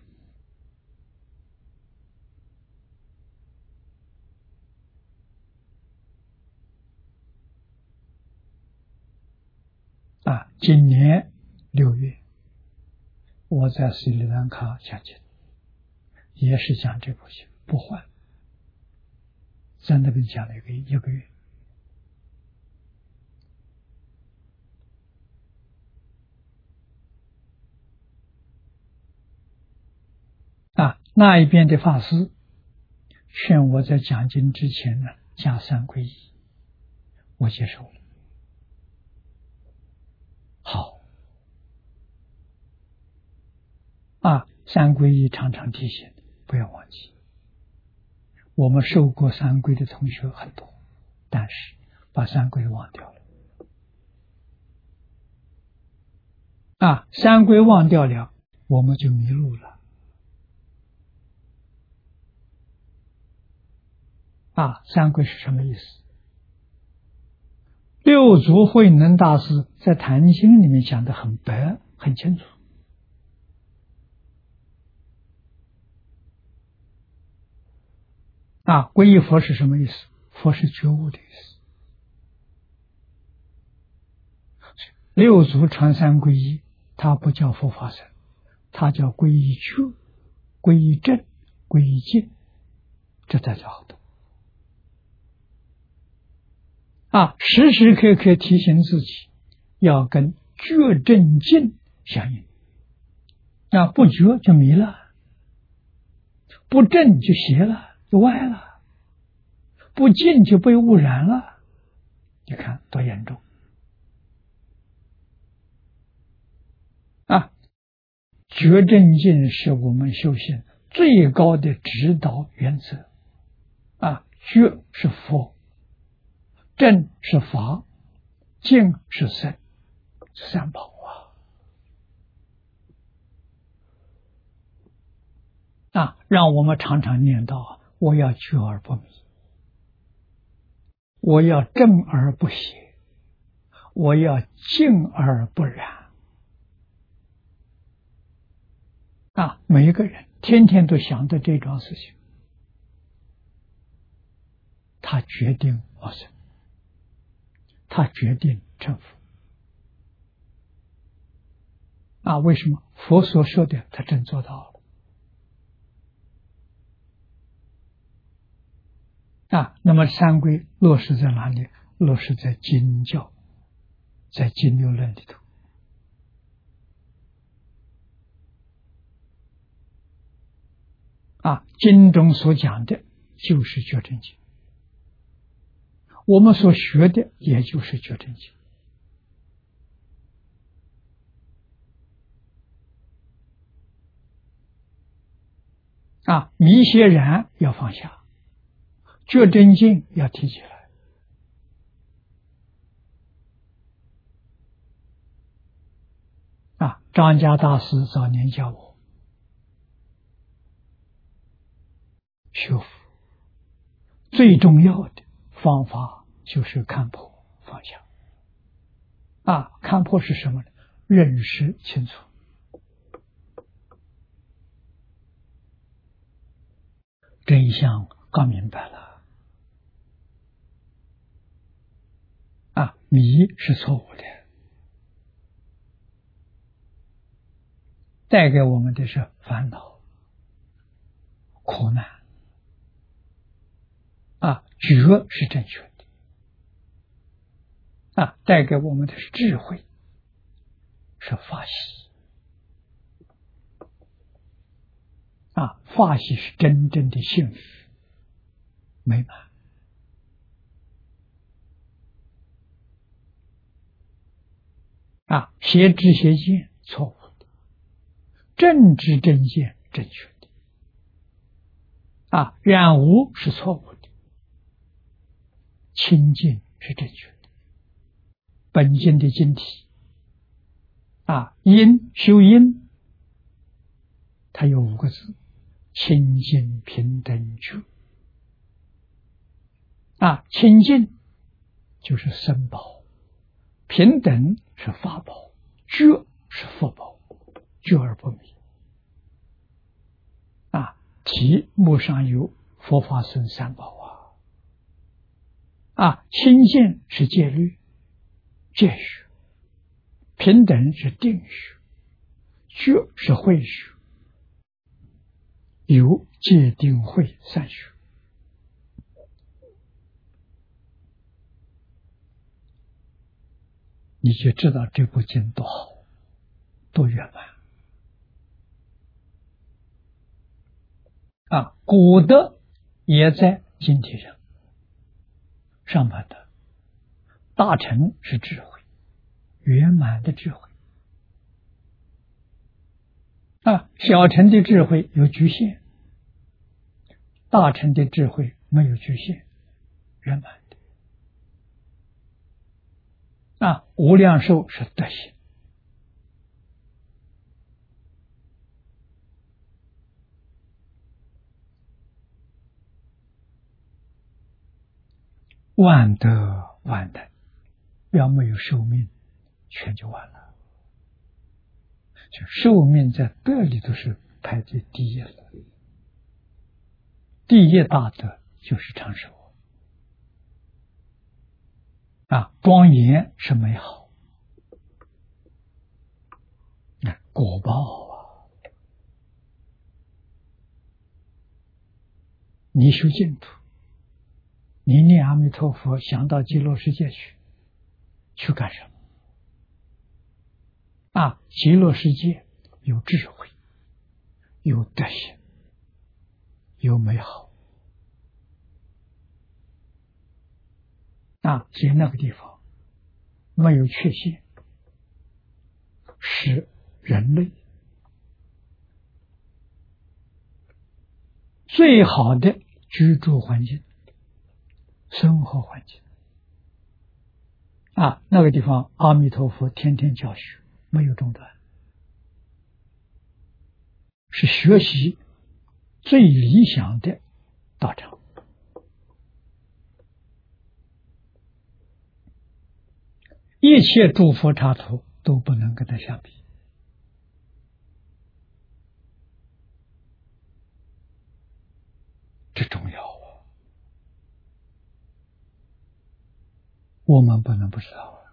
啊。今年6月，我在斯里兰卡讲经，也是讲这部经不换，在那边讲了一个月啊。那一边的法师劝我在讲经之前呢加3皈依，我接受了。好啊，3皈依常常提醒，不要忘记。我们受过3皈的同学很多，但是把3皈忘掉了啊，3皈忘掉了，我们就迷路了啊。3皈是什么意思？六祖慧能大师在《坛经》里面讲得很白很清楚啊。皈依佛是什么意思？佛是觉悟的意思。六祖传3皈依，他不叫佛法僧，他叫皈依觉、皈依正、皈依净，这才叫好的啊！时时刻刻提醒自己要跟觉正净相应啊，不觉就迷了，不正就邪了，就歪了，不净就被污染了，你看多严重啊！ 觉正境是我们修行最高的指导原则。觉是佛，正是法，净是僧，三宝让我们常常念叨：我要觉而不迷，我要正而不邪，我要静而不染。每一个人天天都想着这桩事情，他决定往生，他决定成佛。为什么？佛所说的他真做到了。那么三归落实在哪里？落实在经教，在经六论里头。经中所讲的就是觉正经，我们所学的也就是觉正经。迷邪染要放下，觉正经要提起来。张家大师早年教我学佛最重要的方法就是看破放下。看破是什么呢？认识清楚，真相搞明白了。迷是错误的，带给我们的是烦恼、苦难。觉是正确的，带给我们的是智慧，是法喜。法喜是真正的幸福美满。邪知邪见错误的，正知正见正确的。染污是错误的，清净是正确的。本经的经体因修因，它有5个字：清净平等觉。清净就是僧宝，平等是法宝，觉是佛宝，觉而不迷。题目上有佛法僧三宝清净是戒律戒学，平等是定学，觉是慧学，有戒定慧三学。你就知道这部经多好，多圆满。古德也在经体上。上半的大乘是智慧，圆满的智慧。小乘的智慧有局限，大乘的智慧没有局限，圆满的。无量寿是德行。万德万能，要没有寿命，全就完了。就寿命在德里头是排在第一了。第一大德就是长寿。庄严是美好，果报你修净土，你念阿弥陀佛，想到极乐世界去干什么？极乐世界有智慧，有德行，有美好。在那个地方没有缺陷，使人类最好的居住环境、生活环境那个地方，阿弥陀佛天天教学，没有中断，是学习最理想的道场。一切诸佛刹土都不能跟它相比。这重要我们不能不知道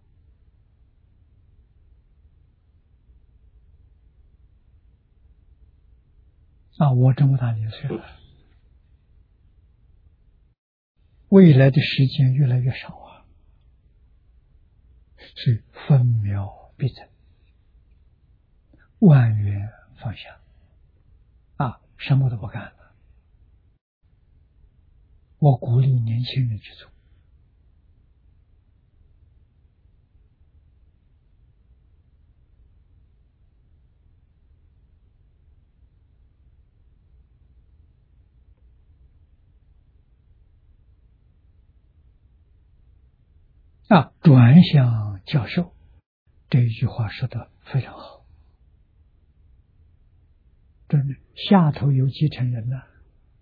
我这么大年岁了，未来的时间越来越少所以分秒必争，万缘放下什么都不干了。我鼓励年轻人去做。转向教授这一句话说的非常好，真的下头有继承人呢。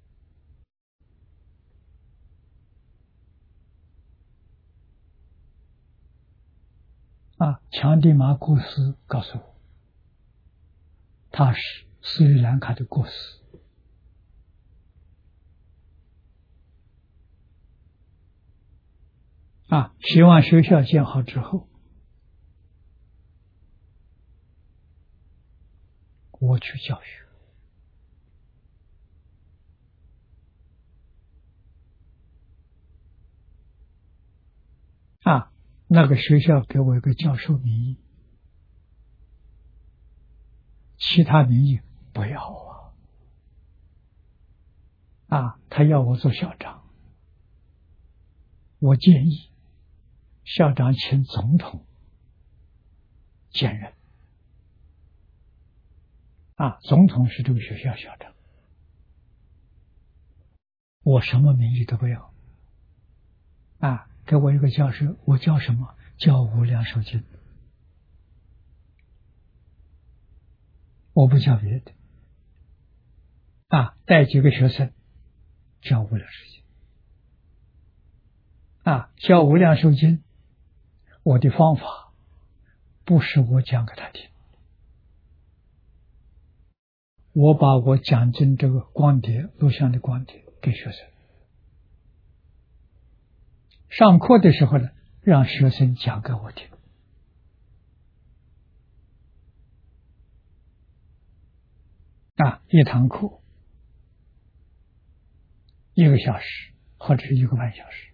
强地马库斯告诉我，他是斯里兰卡的国师，希望学校建好之后，我去教学。那个学校给我一个教授名义，其他名义不要他要我做校长，我建议校长请总统兼任总统是这个学校校长，我什么名义都不要给我一个教授，我教什么？教无量寿经，我不教别的带几个学生教无量寿经教无量寿经，我的方法不是我讲给他听，我把我讲经这个光碟录像的光碟给学生，上课的时候呢，让学生讲给我听一堂课1个小时或者是1个半小时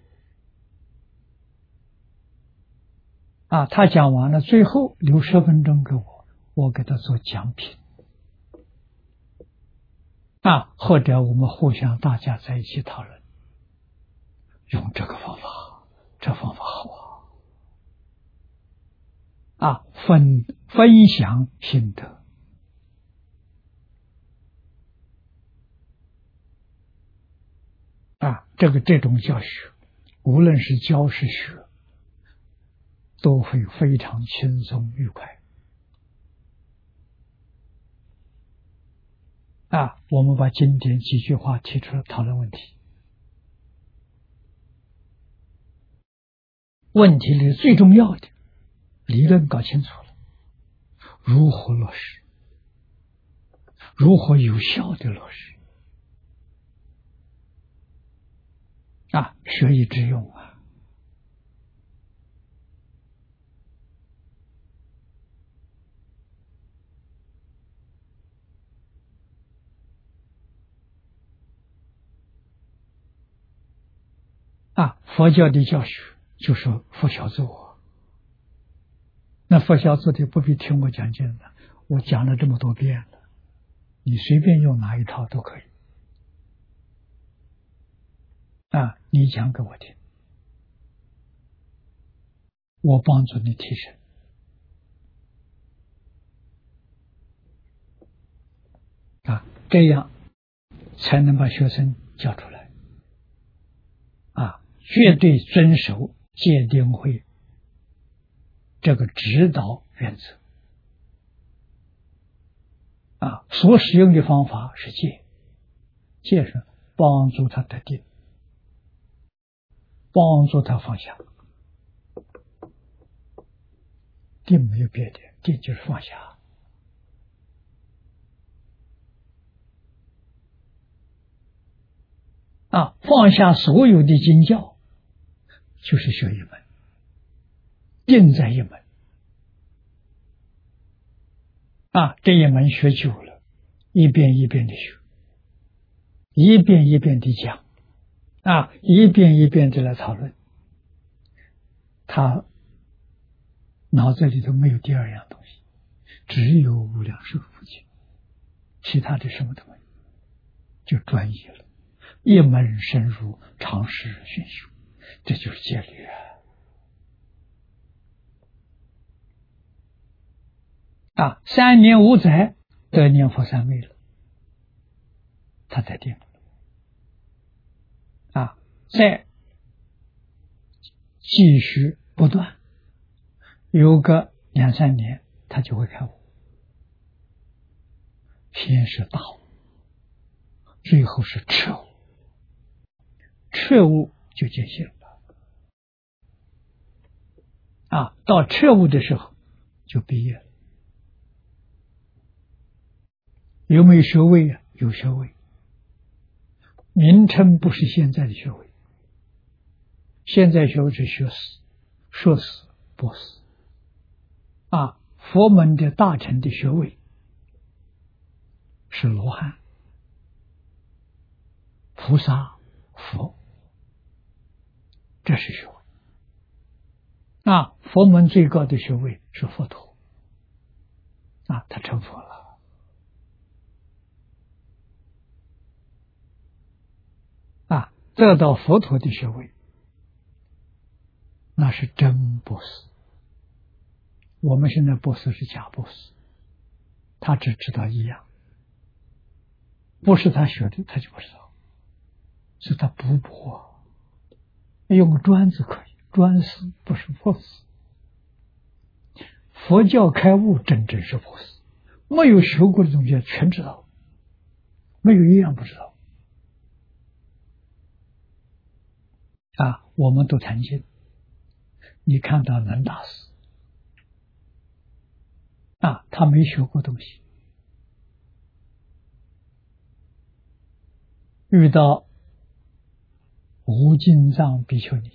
他讲完了，最后留10分钟给我，我给他做讲评或者我们互相大家在一起讨论，用这个方法，这方法好分享心得这种教学，无论是教是学，都会非常轻松愉快我们把经典几句话提出来讨论问题，问题里最重要的理论搞清楚了，如何落实，如何有效的落实学以致用佛教的教学就说佛小座那佛小座的不必听我讲经了，我讲了这么多遍了，你随便用哪一套都可以你讲给我听，我帮助你提升这样才能把学生教出来。绝对遵守戒定慧这个指导原则。所使用的方法是戒，戒是帮助他得定，帮助他放下。定没有别的，定就是放下。放下所有的经教，就是学一门，定在一门。这一门学久了，一遍一遍的学，一遍一遍的讲，一遍一遍的来讨论，他脑子里头没有第二样东西，只有无量寿佛经，其他的什么都没有，就专一了，一门深入，长时熏修，这就是戒律3年5载得念佛三昧了，他才定再继续不断，有个2、3年，他就会开悟。先是大悟，最后是彻悟，彻悟就见性了。到彻悟的时候就毕业了。有没有学位有学位，名称不是现在的学位，现在学位是学士、硕士、博士。佛门的大乘的学位是罗汉、菩萨、佛，这是学位。佛门最高的学位是佛陀，他成佛了。得到佛陀的学位，那是真博士。我们现在博士是假博士，他只知道一样，不是他学的他就不知道，是他不博，用个专字可以，专师不是博士。佛教开悟真正是博士，没有学过的东西全知道，没有一样不知道。我们读禅经，你看到南大师他没学过东西，遇到无尽藏比丘尼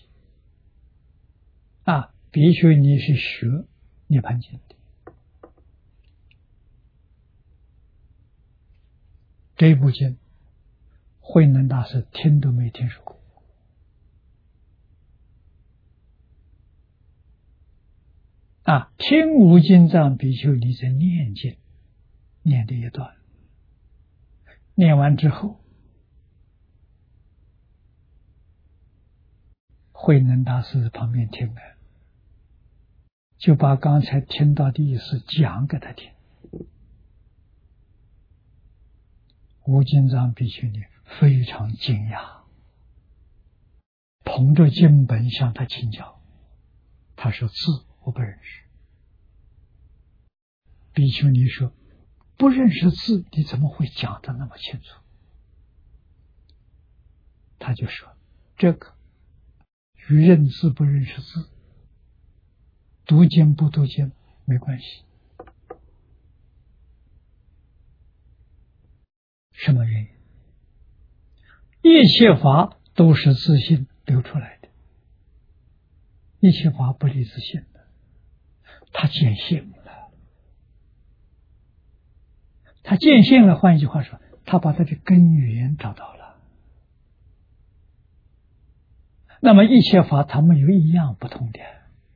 比丘尼是学涅槃经的，这部经慧能大师听都没听说过。听无尽藏比丘尼在念经，念的一段，念完之后，慧能大师在旁边听了，就把刚才听到的意思讲给他听。无尽藏比丘尼非常惊讶，捧着经本向他请教。他说：“字我不认识。”比丘尼说：“不认识字，你怎么会讲得那么清楚？”他就说：“这个与认字不认识字，读经不读经没关系。什么原因？一切法都是自性流出来的，一切法不离自性的，他见性了。他见性了，换一句话说，他把他的根源找到了。那么一切法他没有一样不同的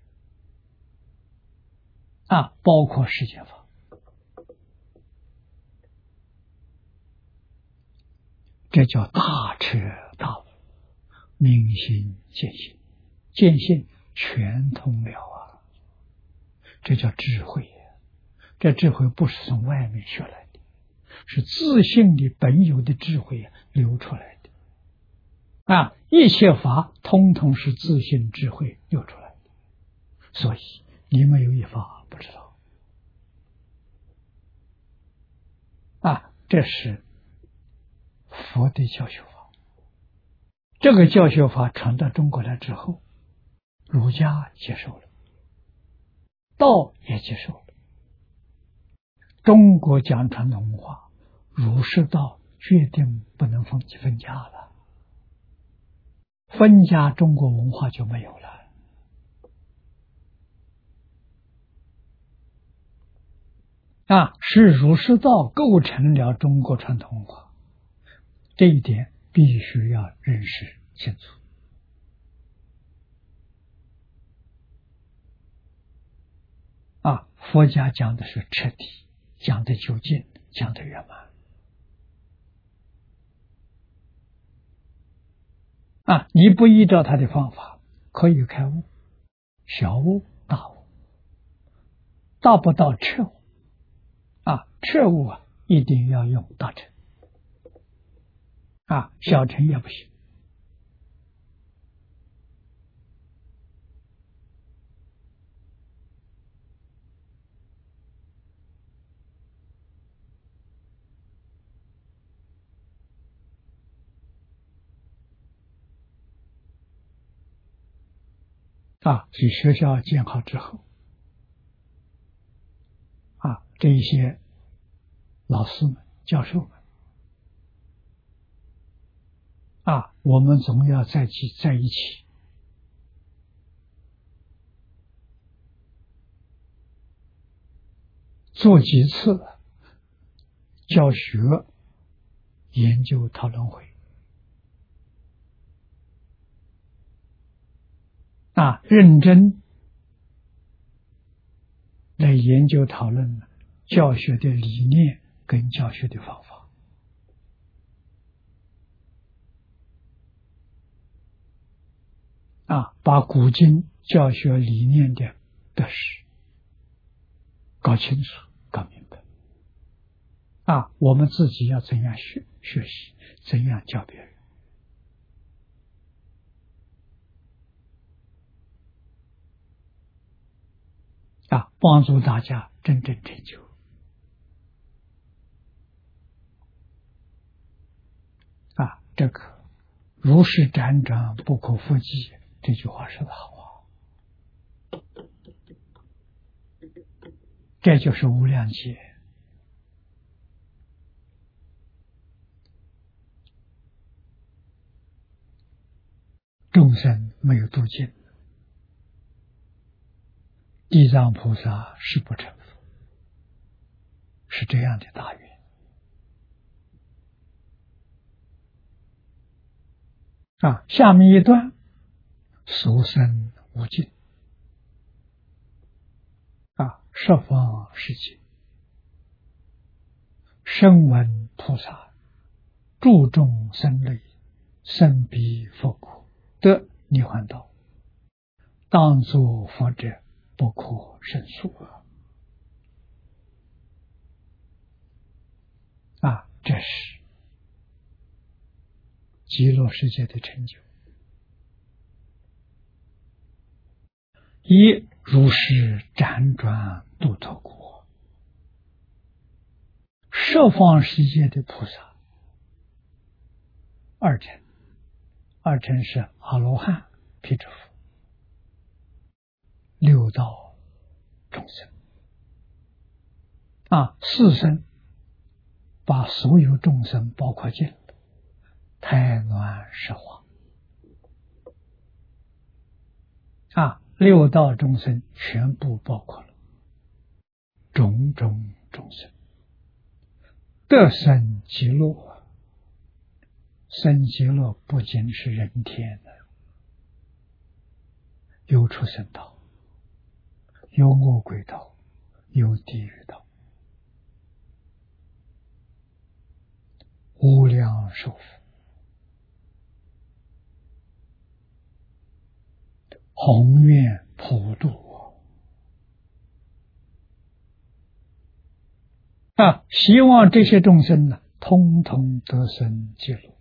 包括世间法。这叫大彻大悟，明心见性，见性全通了这叫智慧。这智慧不是从外面学来的， 是自性的本有的智慧流出来的。一切法通通是自性智慧流出来的，所以你没有一法不知道。这是佛的教学法。这个教学法传到中国来之后，儒家接受了，道也接受了。中国讲传统文化，儒释道决定不能分家了，分家中国文化就没有了。是儒释道构成了中国传统文化，这一点必须要认识清楚。佛家讲的是彻底，讲的究竟，讲的圆满。你不依照他的方法，可以开悟，小悟、大悟，达不到彻悟。彻悟一定要用大乘，小乘也不行。去学校建好之后，这一些老师们、教授们，我们总要在一起，做几次教学、研究、讨论会。认真来研究讨论教学的理念跟教学的方法。把古今教学理念的得失搞清楚、搞明白。我们自己要怎样学习，怎样教别人。帮助大家真正成就。这个如是辗转不可复计，这句话说得好这就是无量劫。众生没有度尽，地藏菩萨是不成佛，是这样的大愿。下面一段，俗生无尽。十方世界，声闻菩萨注众生类，生彼佛国，得涅槃道，当作佛者不可胜数。这是极乐世界的成就。一如是辗转度脱国，十方世界的菩萨二乘是阿罗汉、辟支佛，六道众生。四生把所有众生包括进了，胎卵湿化。六道众生全部包括了种种众生，得生极乐。生极乐不仅是人天的，有畜生道，有恶鬼道，有地狱道，无量寿福，宏愿普度。 希望这些众生呢，通通得生极乐，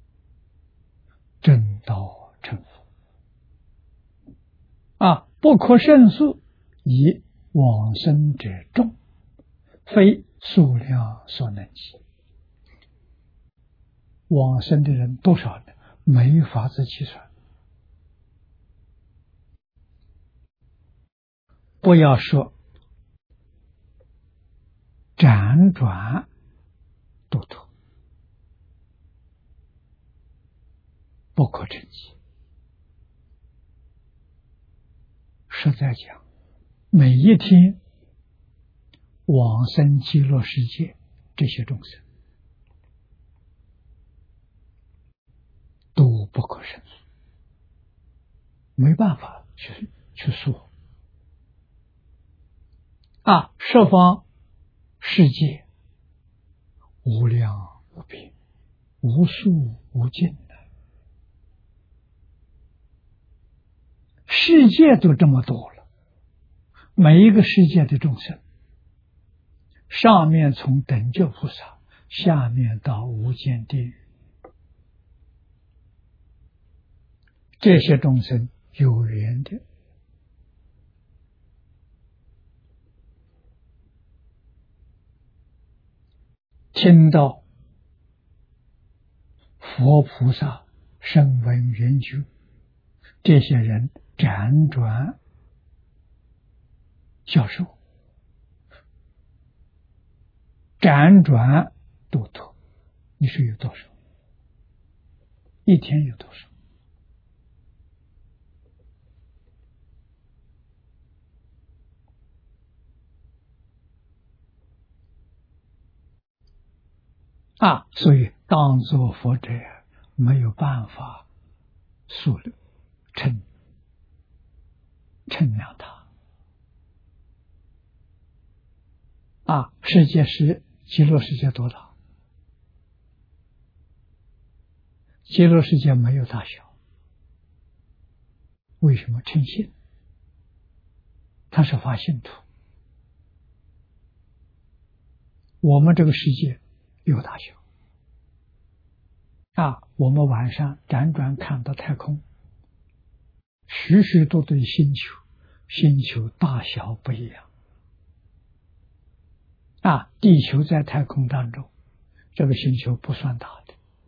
正道成佛。不可胜数，以往生者众，非数量所能及。往生的人多少呢？没法子计算。不要说辗转度脱，不可称计。实在讲，每一天往生极乐世界，这些众生都不可胜数，没办法去说。十方世界无量无边，无数无尽的世界都这么多了，每一个世界的众生，上面从等觉菩萨，下面到无间地狱，这些众生有缘的，听到佛菩萨声闻缘觉，这些人辗转教授，辗转度脱，你说有多少？一天有多少？所以当作佛者没有办法数量称量它。世界是极乐世界多大？极乐世界没有大小，为什么？称性，它是发性土。我们这个世界有大小。我们晚上辗转看到太空，许许多多的星球，星球大小不一样。地球在太空当中，这个星球不算大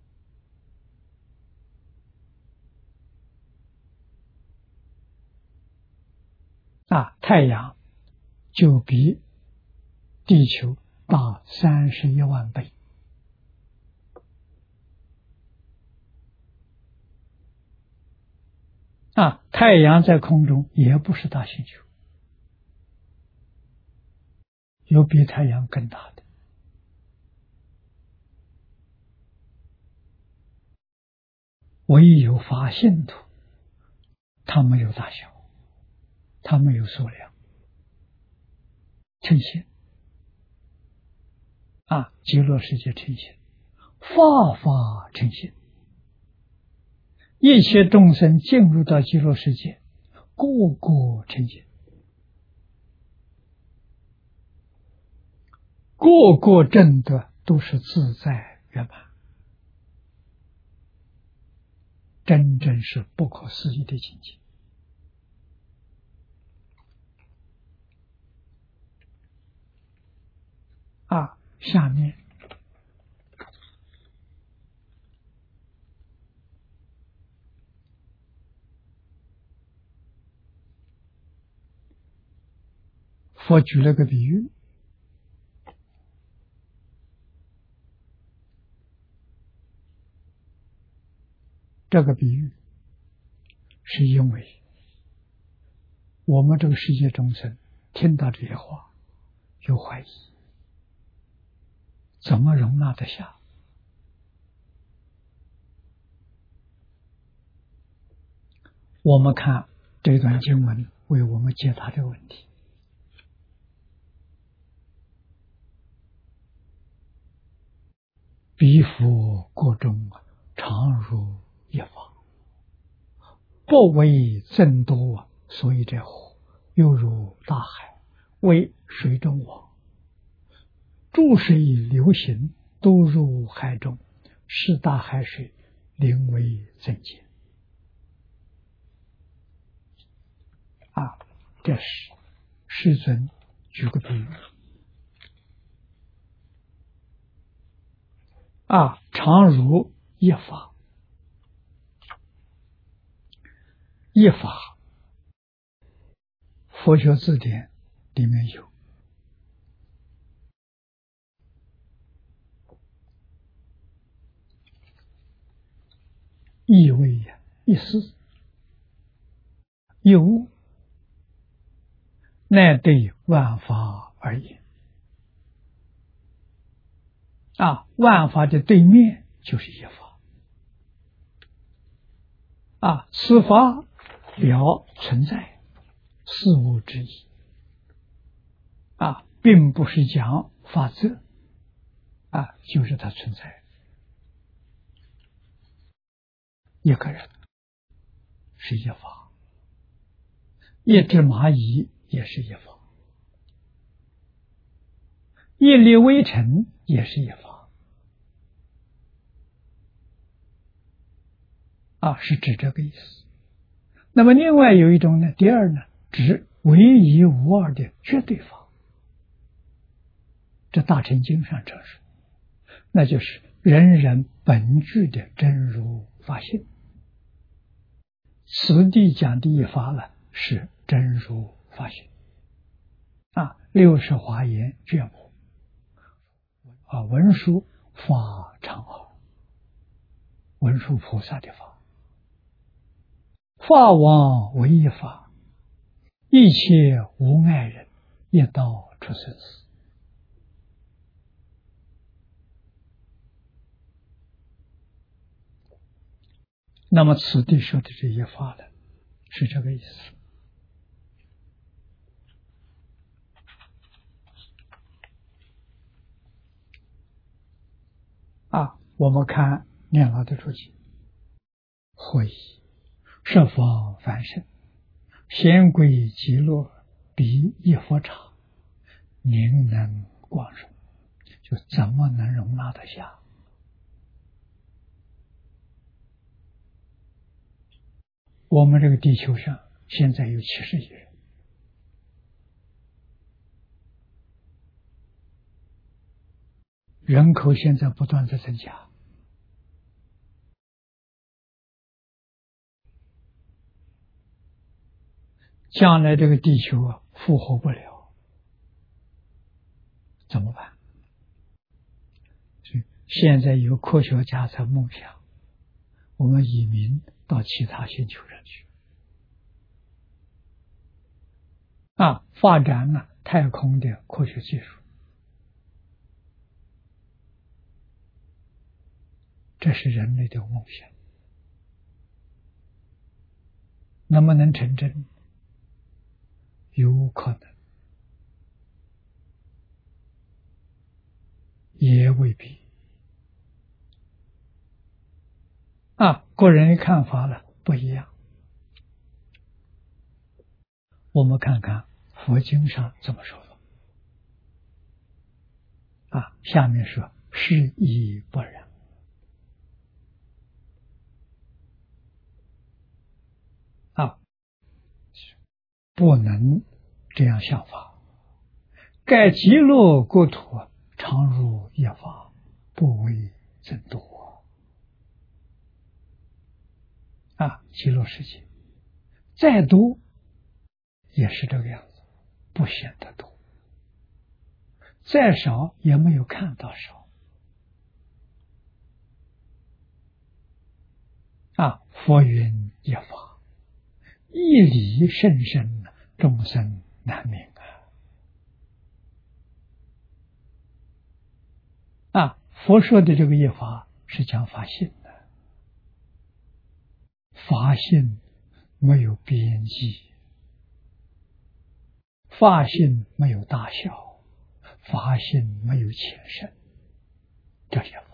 的。太阳就比地球大31万倍。太阳在空中也不是大星球，有比太阳更大的。唯有发性土，它没有大小，它没有数量，称性。极乐世界称性，法法称性。一切众生进入到极乐世界，个个称性，个个证的都是自在圆满，真正是不可思议的境界。下面佛举了个比喻，这个比喻是因为我们这个世界众生听到这些话有怀疑，怎么容纳得下？我们看这段经文为我们解答这个问题。彼佛国中常如一法，不为增多，所以这火又如大海，为水中王。 诸水流行，都入海中，是大海水，临为增减。这是世尊举个比喻。常如一法，一法，佛学字典里面有，意为一思一悟，乃对万法而言。万法的对面就是一法。此法了存在事物之意。并不是讲法则。就是它存在。一个人是一法，一只蚂蚁也是一法，一粒微尘也是一法。是指这个意思。那么另外有一种呢，第二呢，指唯一无二的绝对法。这大乘经上证实，那就是人人本具的真如法性。此地讲的一法呢，是真如法性。60华严卷目文殊法常好，文殊菩萨的法。法王唯一法，一切无碍人，一道出生死。那么此地说的这一法呢，是这个意思。我们看念老的注解，会十方凡圣，显归极乐，彼一佛刹，宁能广容？就怎么能容纳得下？我们这个地球上现在有70亿人，人口现在不断的增加。将来这个地球负荷不了，怎么办？所以现在有科学家在梦想，我们移民到其他星球上去。发展太空的科学技术，这是人类的梦想。能不能成真？有可能，也未必。个人的看法不一样。我们看看佛经上怎么说的。下面说是亦不然。不能这样想法。盖极乐国土常如一法，不为增多。极乐世界再多也是这个样子，不显得多；再少也没有看到少。佛云一法，一理甚深，众生难明佛说的这个一法是讲法性的，法性没有边际，法性没有大小，法性没有浅深，这些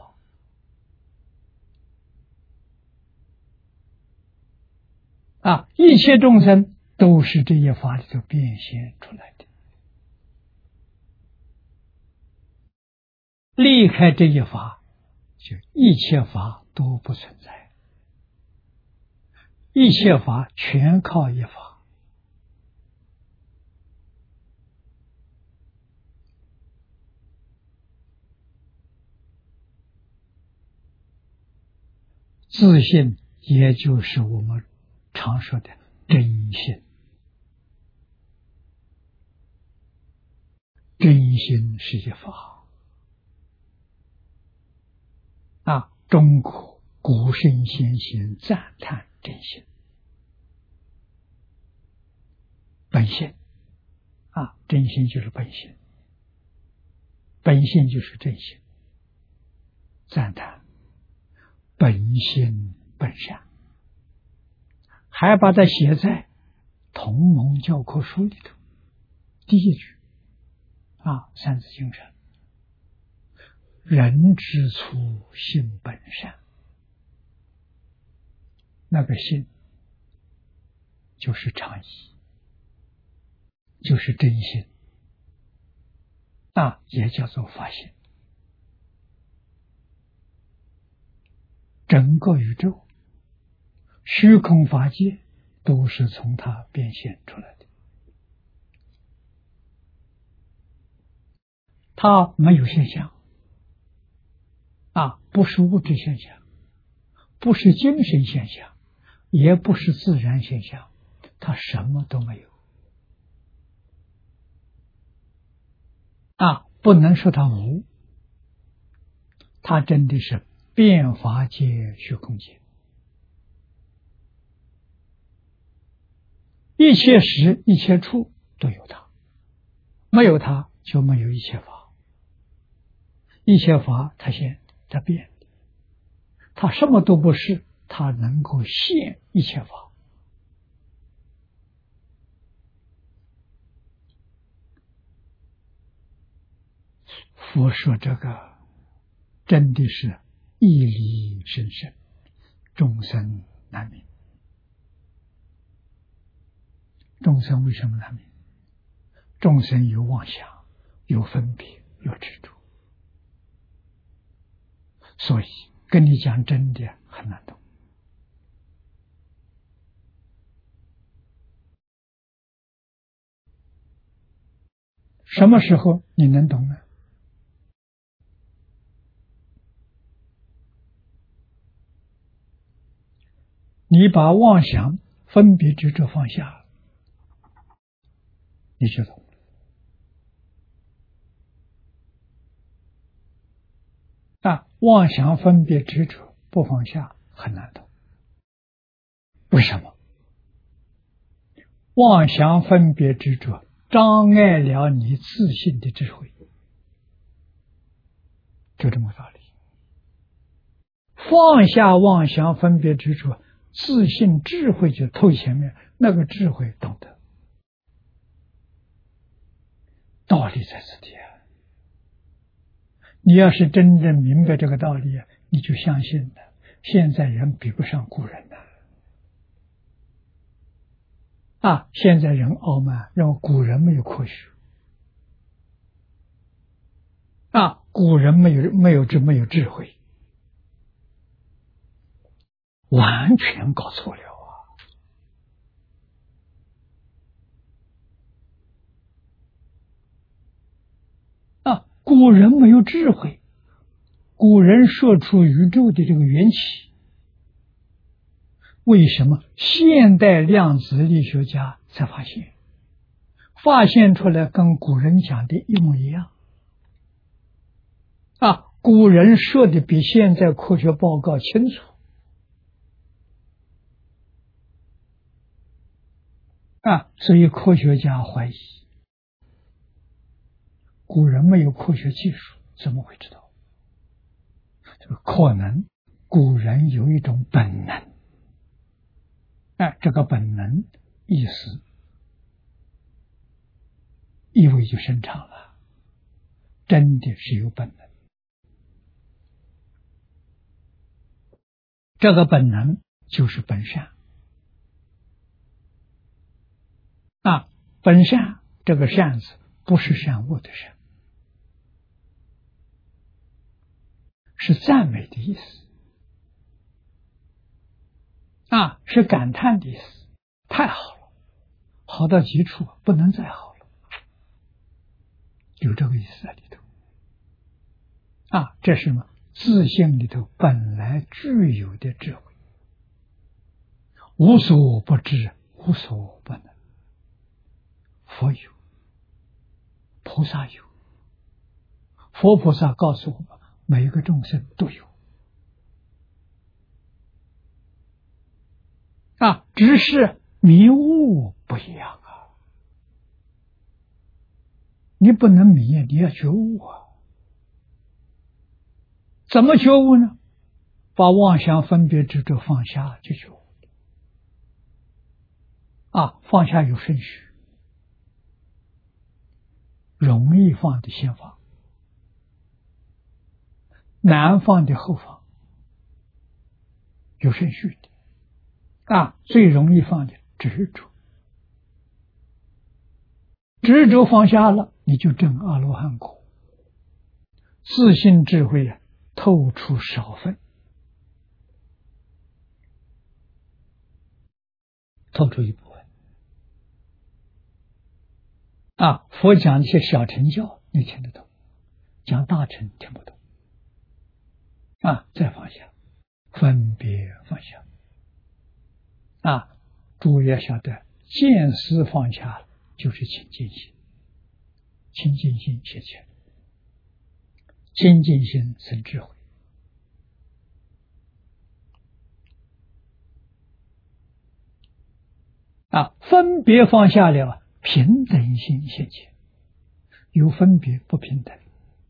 法一切众生都是这一法里头变现出来的。 离开这一法，就一切法都不存在，一切法全靠一法。自信也就是我们常说的真心。真心是一法啊！中国古圣先贤赞叹真心，本性啊，真心就是本性，本性就是真心，赞叹本心本善，还把它写在同盟教科书里头，第一句啊，三字经上，人之初性本善，那个性就是常意，就是真心啊，也叫做法性。整个宇宙虚空法界都是从它变现出来的，它没有现象啊，不是物质现象，不是精神现象，也不是自然现象，它什么都没有啊，不能说它无，它真的是变法界虚空界，一切时一切处都有它，没有它就没有一切法，一切法它现它变，它什么都不是，它能够现一切法。佛说这个真的是义理深深，众生难明。众生为什么难明？众生有妄想，有分别，有执着，所以跟你讲真的很难懂。什么时候你能懂呢？你把妄想、分别、执着放下，你就懂了。啊，妄想、分别、执着不放下很难懂。为什么？妄想、分别、执着障碍了你自信的智慧，就这么道理。放下妄想、分别、执着，自信智慧就透前面，那个智慧懂得。道理在此地啊！你要是真正明白这个道理啊，你就相信了。现在人比不上古人啊！现在人傲慢，认为古人没有科学啊，古人没有智慧，完全搞错了啊！古人没有智慧，古人说出宇宙的这个缘起，为什么现代量子力学家才发现出来跟古人讲的一模一样啊？古人说的比现在科学报告清楚啊，所以科学家怀疑，古人没有科学技术，怎么会知道？这个可能古人有一种本能，这个本能意思意味就深长了，真的是有本能。这个本能就是本善啊，本善这个善字不是善恶的善是赞美的意思，是感叹的意思。太好了，好到极处，不能再好了，有这个意思在里头。这是什么？自性里头本来具有的智慧，无所不知，无所不能。佛有，菩萨有，佛菩萨告诉我们，每一个众生都有。只是迷悟不一样你不能迷，你要觉悟怎么觉悟呢？把妄想分别执着放下就觉悟。放下有顺序，容易放的先放，难放的后放，有顺序的。最容易放的执着，执着放下了，你就证阿罗汉果，自信智慧透出少分，透出一部分。佛讲一些小乘教你听得懂，讲大乘听不懂。再放下，分别放下。诸位要晓得，见思放下了，就是清净心，清净心现前，清净心生智慧。分别放下了，平等心现前，有分别不平等，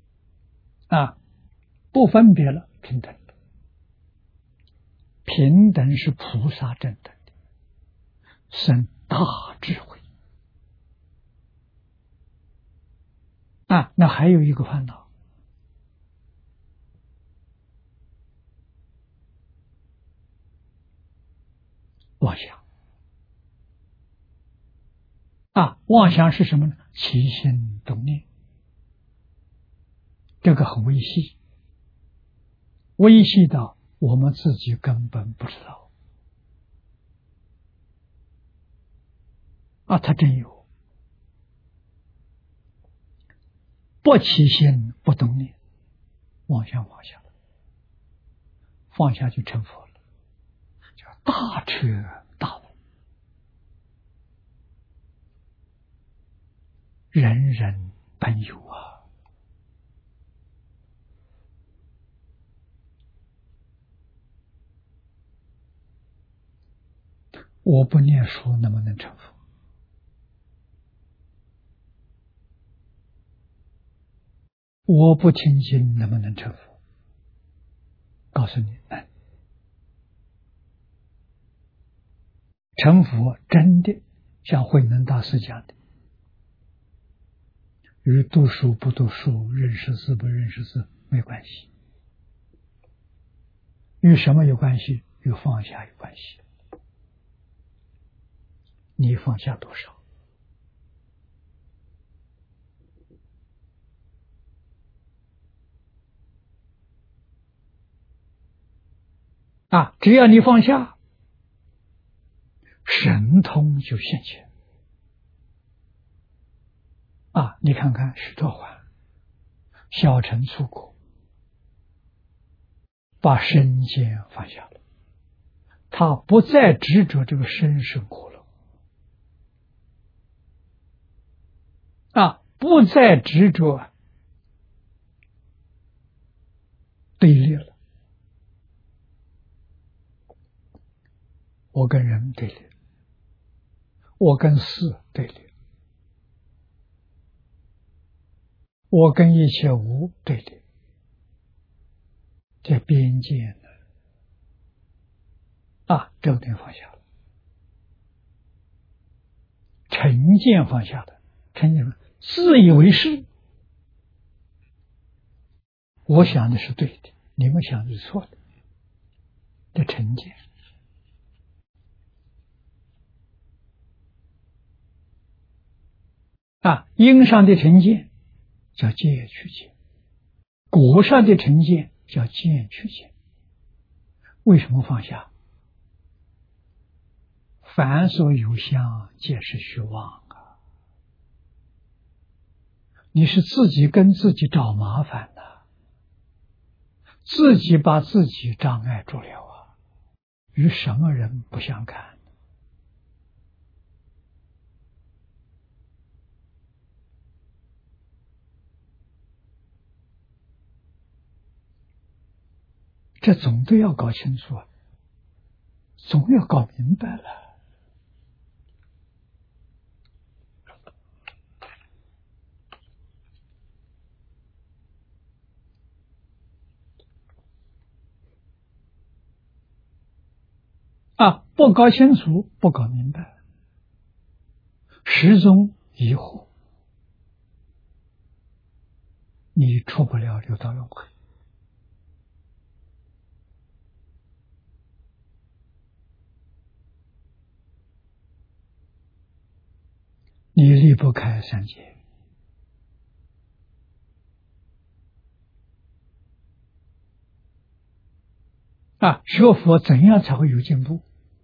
不分别了，平等。平等是菩萨正等的，生大智慧。那还有一个烦恼，妄想。妄想是什么呢？起心动念，这个很微细，微细到我们自己根本不知道。它真有。不起心不动念，妄想放下了，放下就成佛了，叫大彻大悟，人人本有我不念书能不能成佛？我不听经能不能成佛？告诉你，难。成佛真的像慧能大师讲的，与读书不读书，认识字不认识字没关系。与什么有关系？与放下有关系。你放下多少？只要你放下，神通就现前。你看看许多环小乘出国，把身见放下了，他不再执着这个身生苦了，不再执着对立了。我跟人对立，我跟事对立，我跟一切无对立，这边界呢？这个放下了，成见放下了，成见自以为是，我想的是对的，你们想的是错的，这成见。因上的成见叫戒取见，果上的成见叫见取见。为什么放下？凡所有相，皆是虚妄啊！你是自己跟自己找麻烦的，自己把自己障碍住了啊！与什么人不相干？这总得要搞清楚，总要搞明白了。不搞清楚，不搞明白，始终疑惑，你出不了六道轮回。你离不开三界。学佛怎样才会有进步？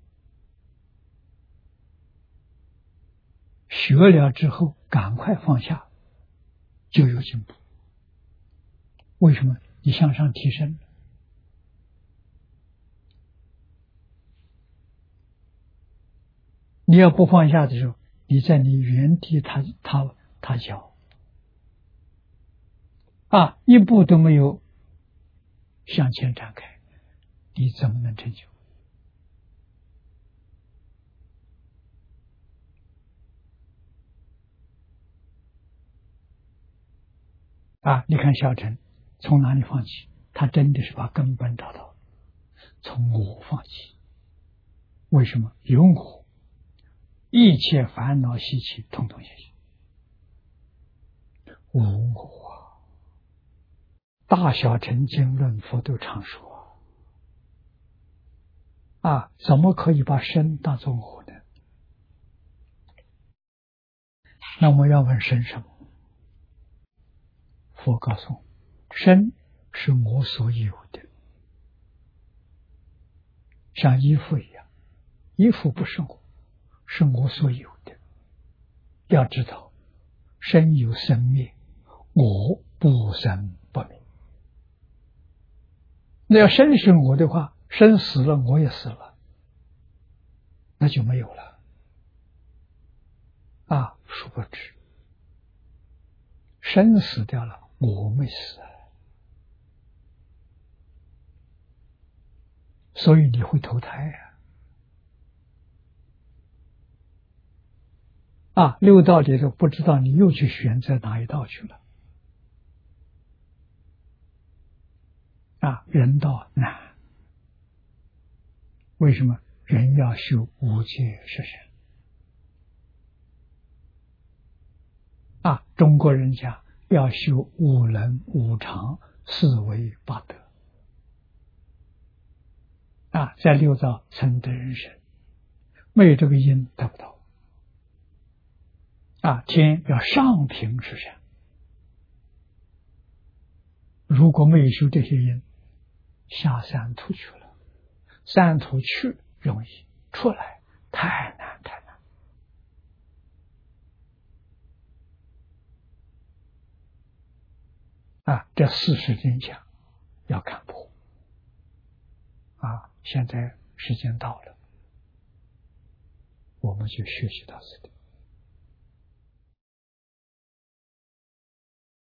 学了之后赶快放下，就有进步。为什么？你向上提升。你要不放下的时候，你在你原地踏脚，一步都没有向前展开，你怎么能成就？你看小乘从哪里放弃？他真的是把根本找到，从我放弃。为什么？有我，一切烦恼习气统统现象。无我大小乘经论佛都常说怎么可以把身当作我呢？那我要问身什么？佛告诉我，身是我所有的，像衣服一样，衣服不是我，是我所有的。要知道，身有生灭，我不生不灭。那要身是我的话，身死了我也死了，那就没有了。殊不知，身死掉了，我没死所以你会投胎六道里头不知道你又去选择哪一道去了人道难。为什么？人要修无戒十善中国人讲要修五伦五常四维八德在六道成得人生，没有这个因得不到天要上品十善，如果没有修这些因，下三途去了，三途去容易，出来太难太难这事实真相要看破现在时间到了，我们就学习到这里。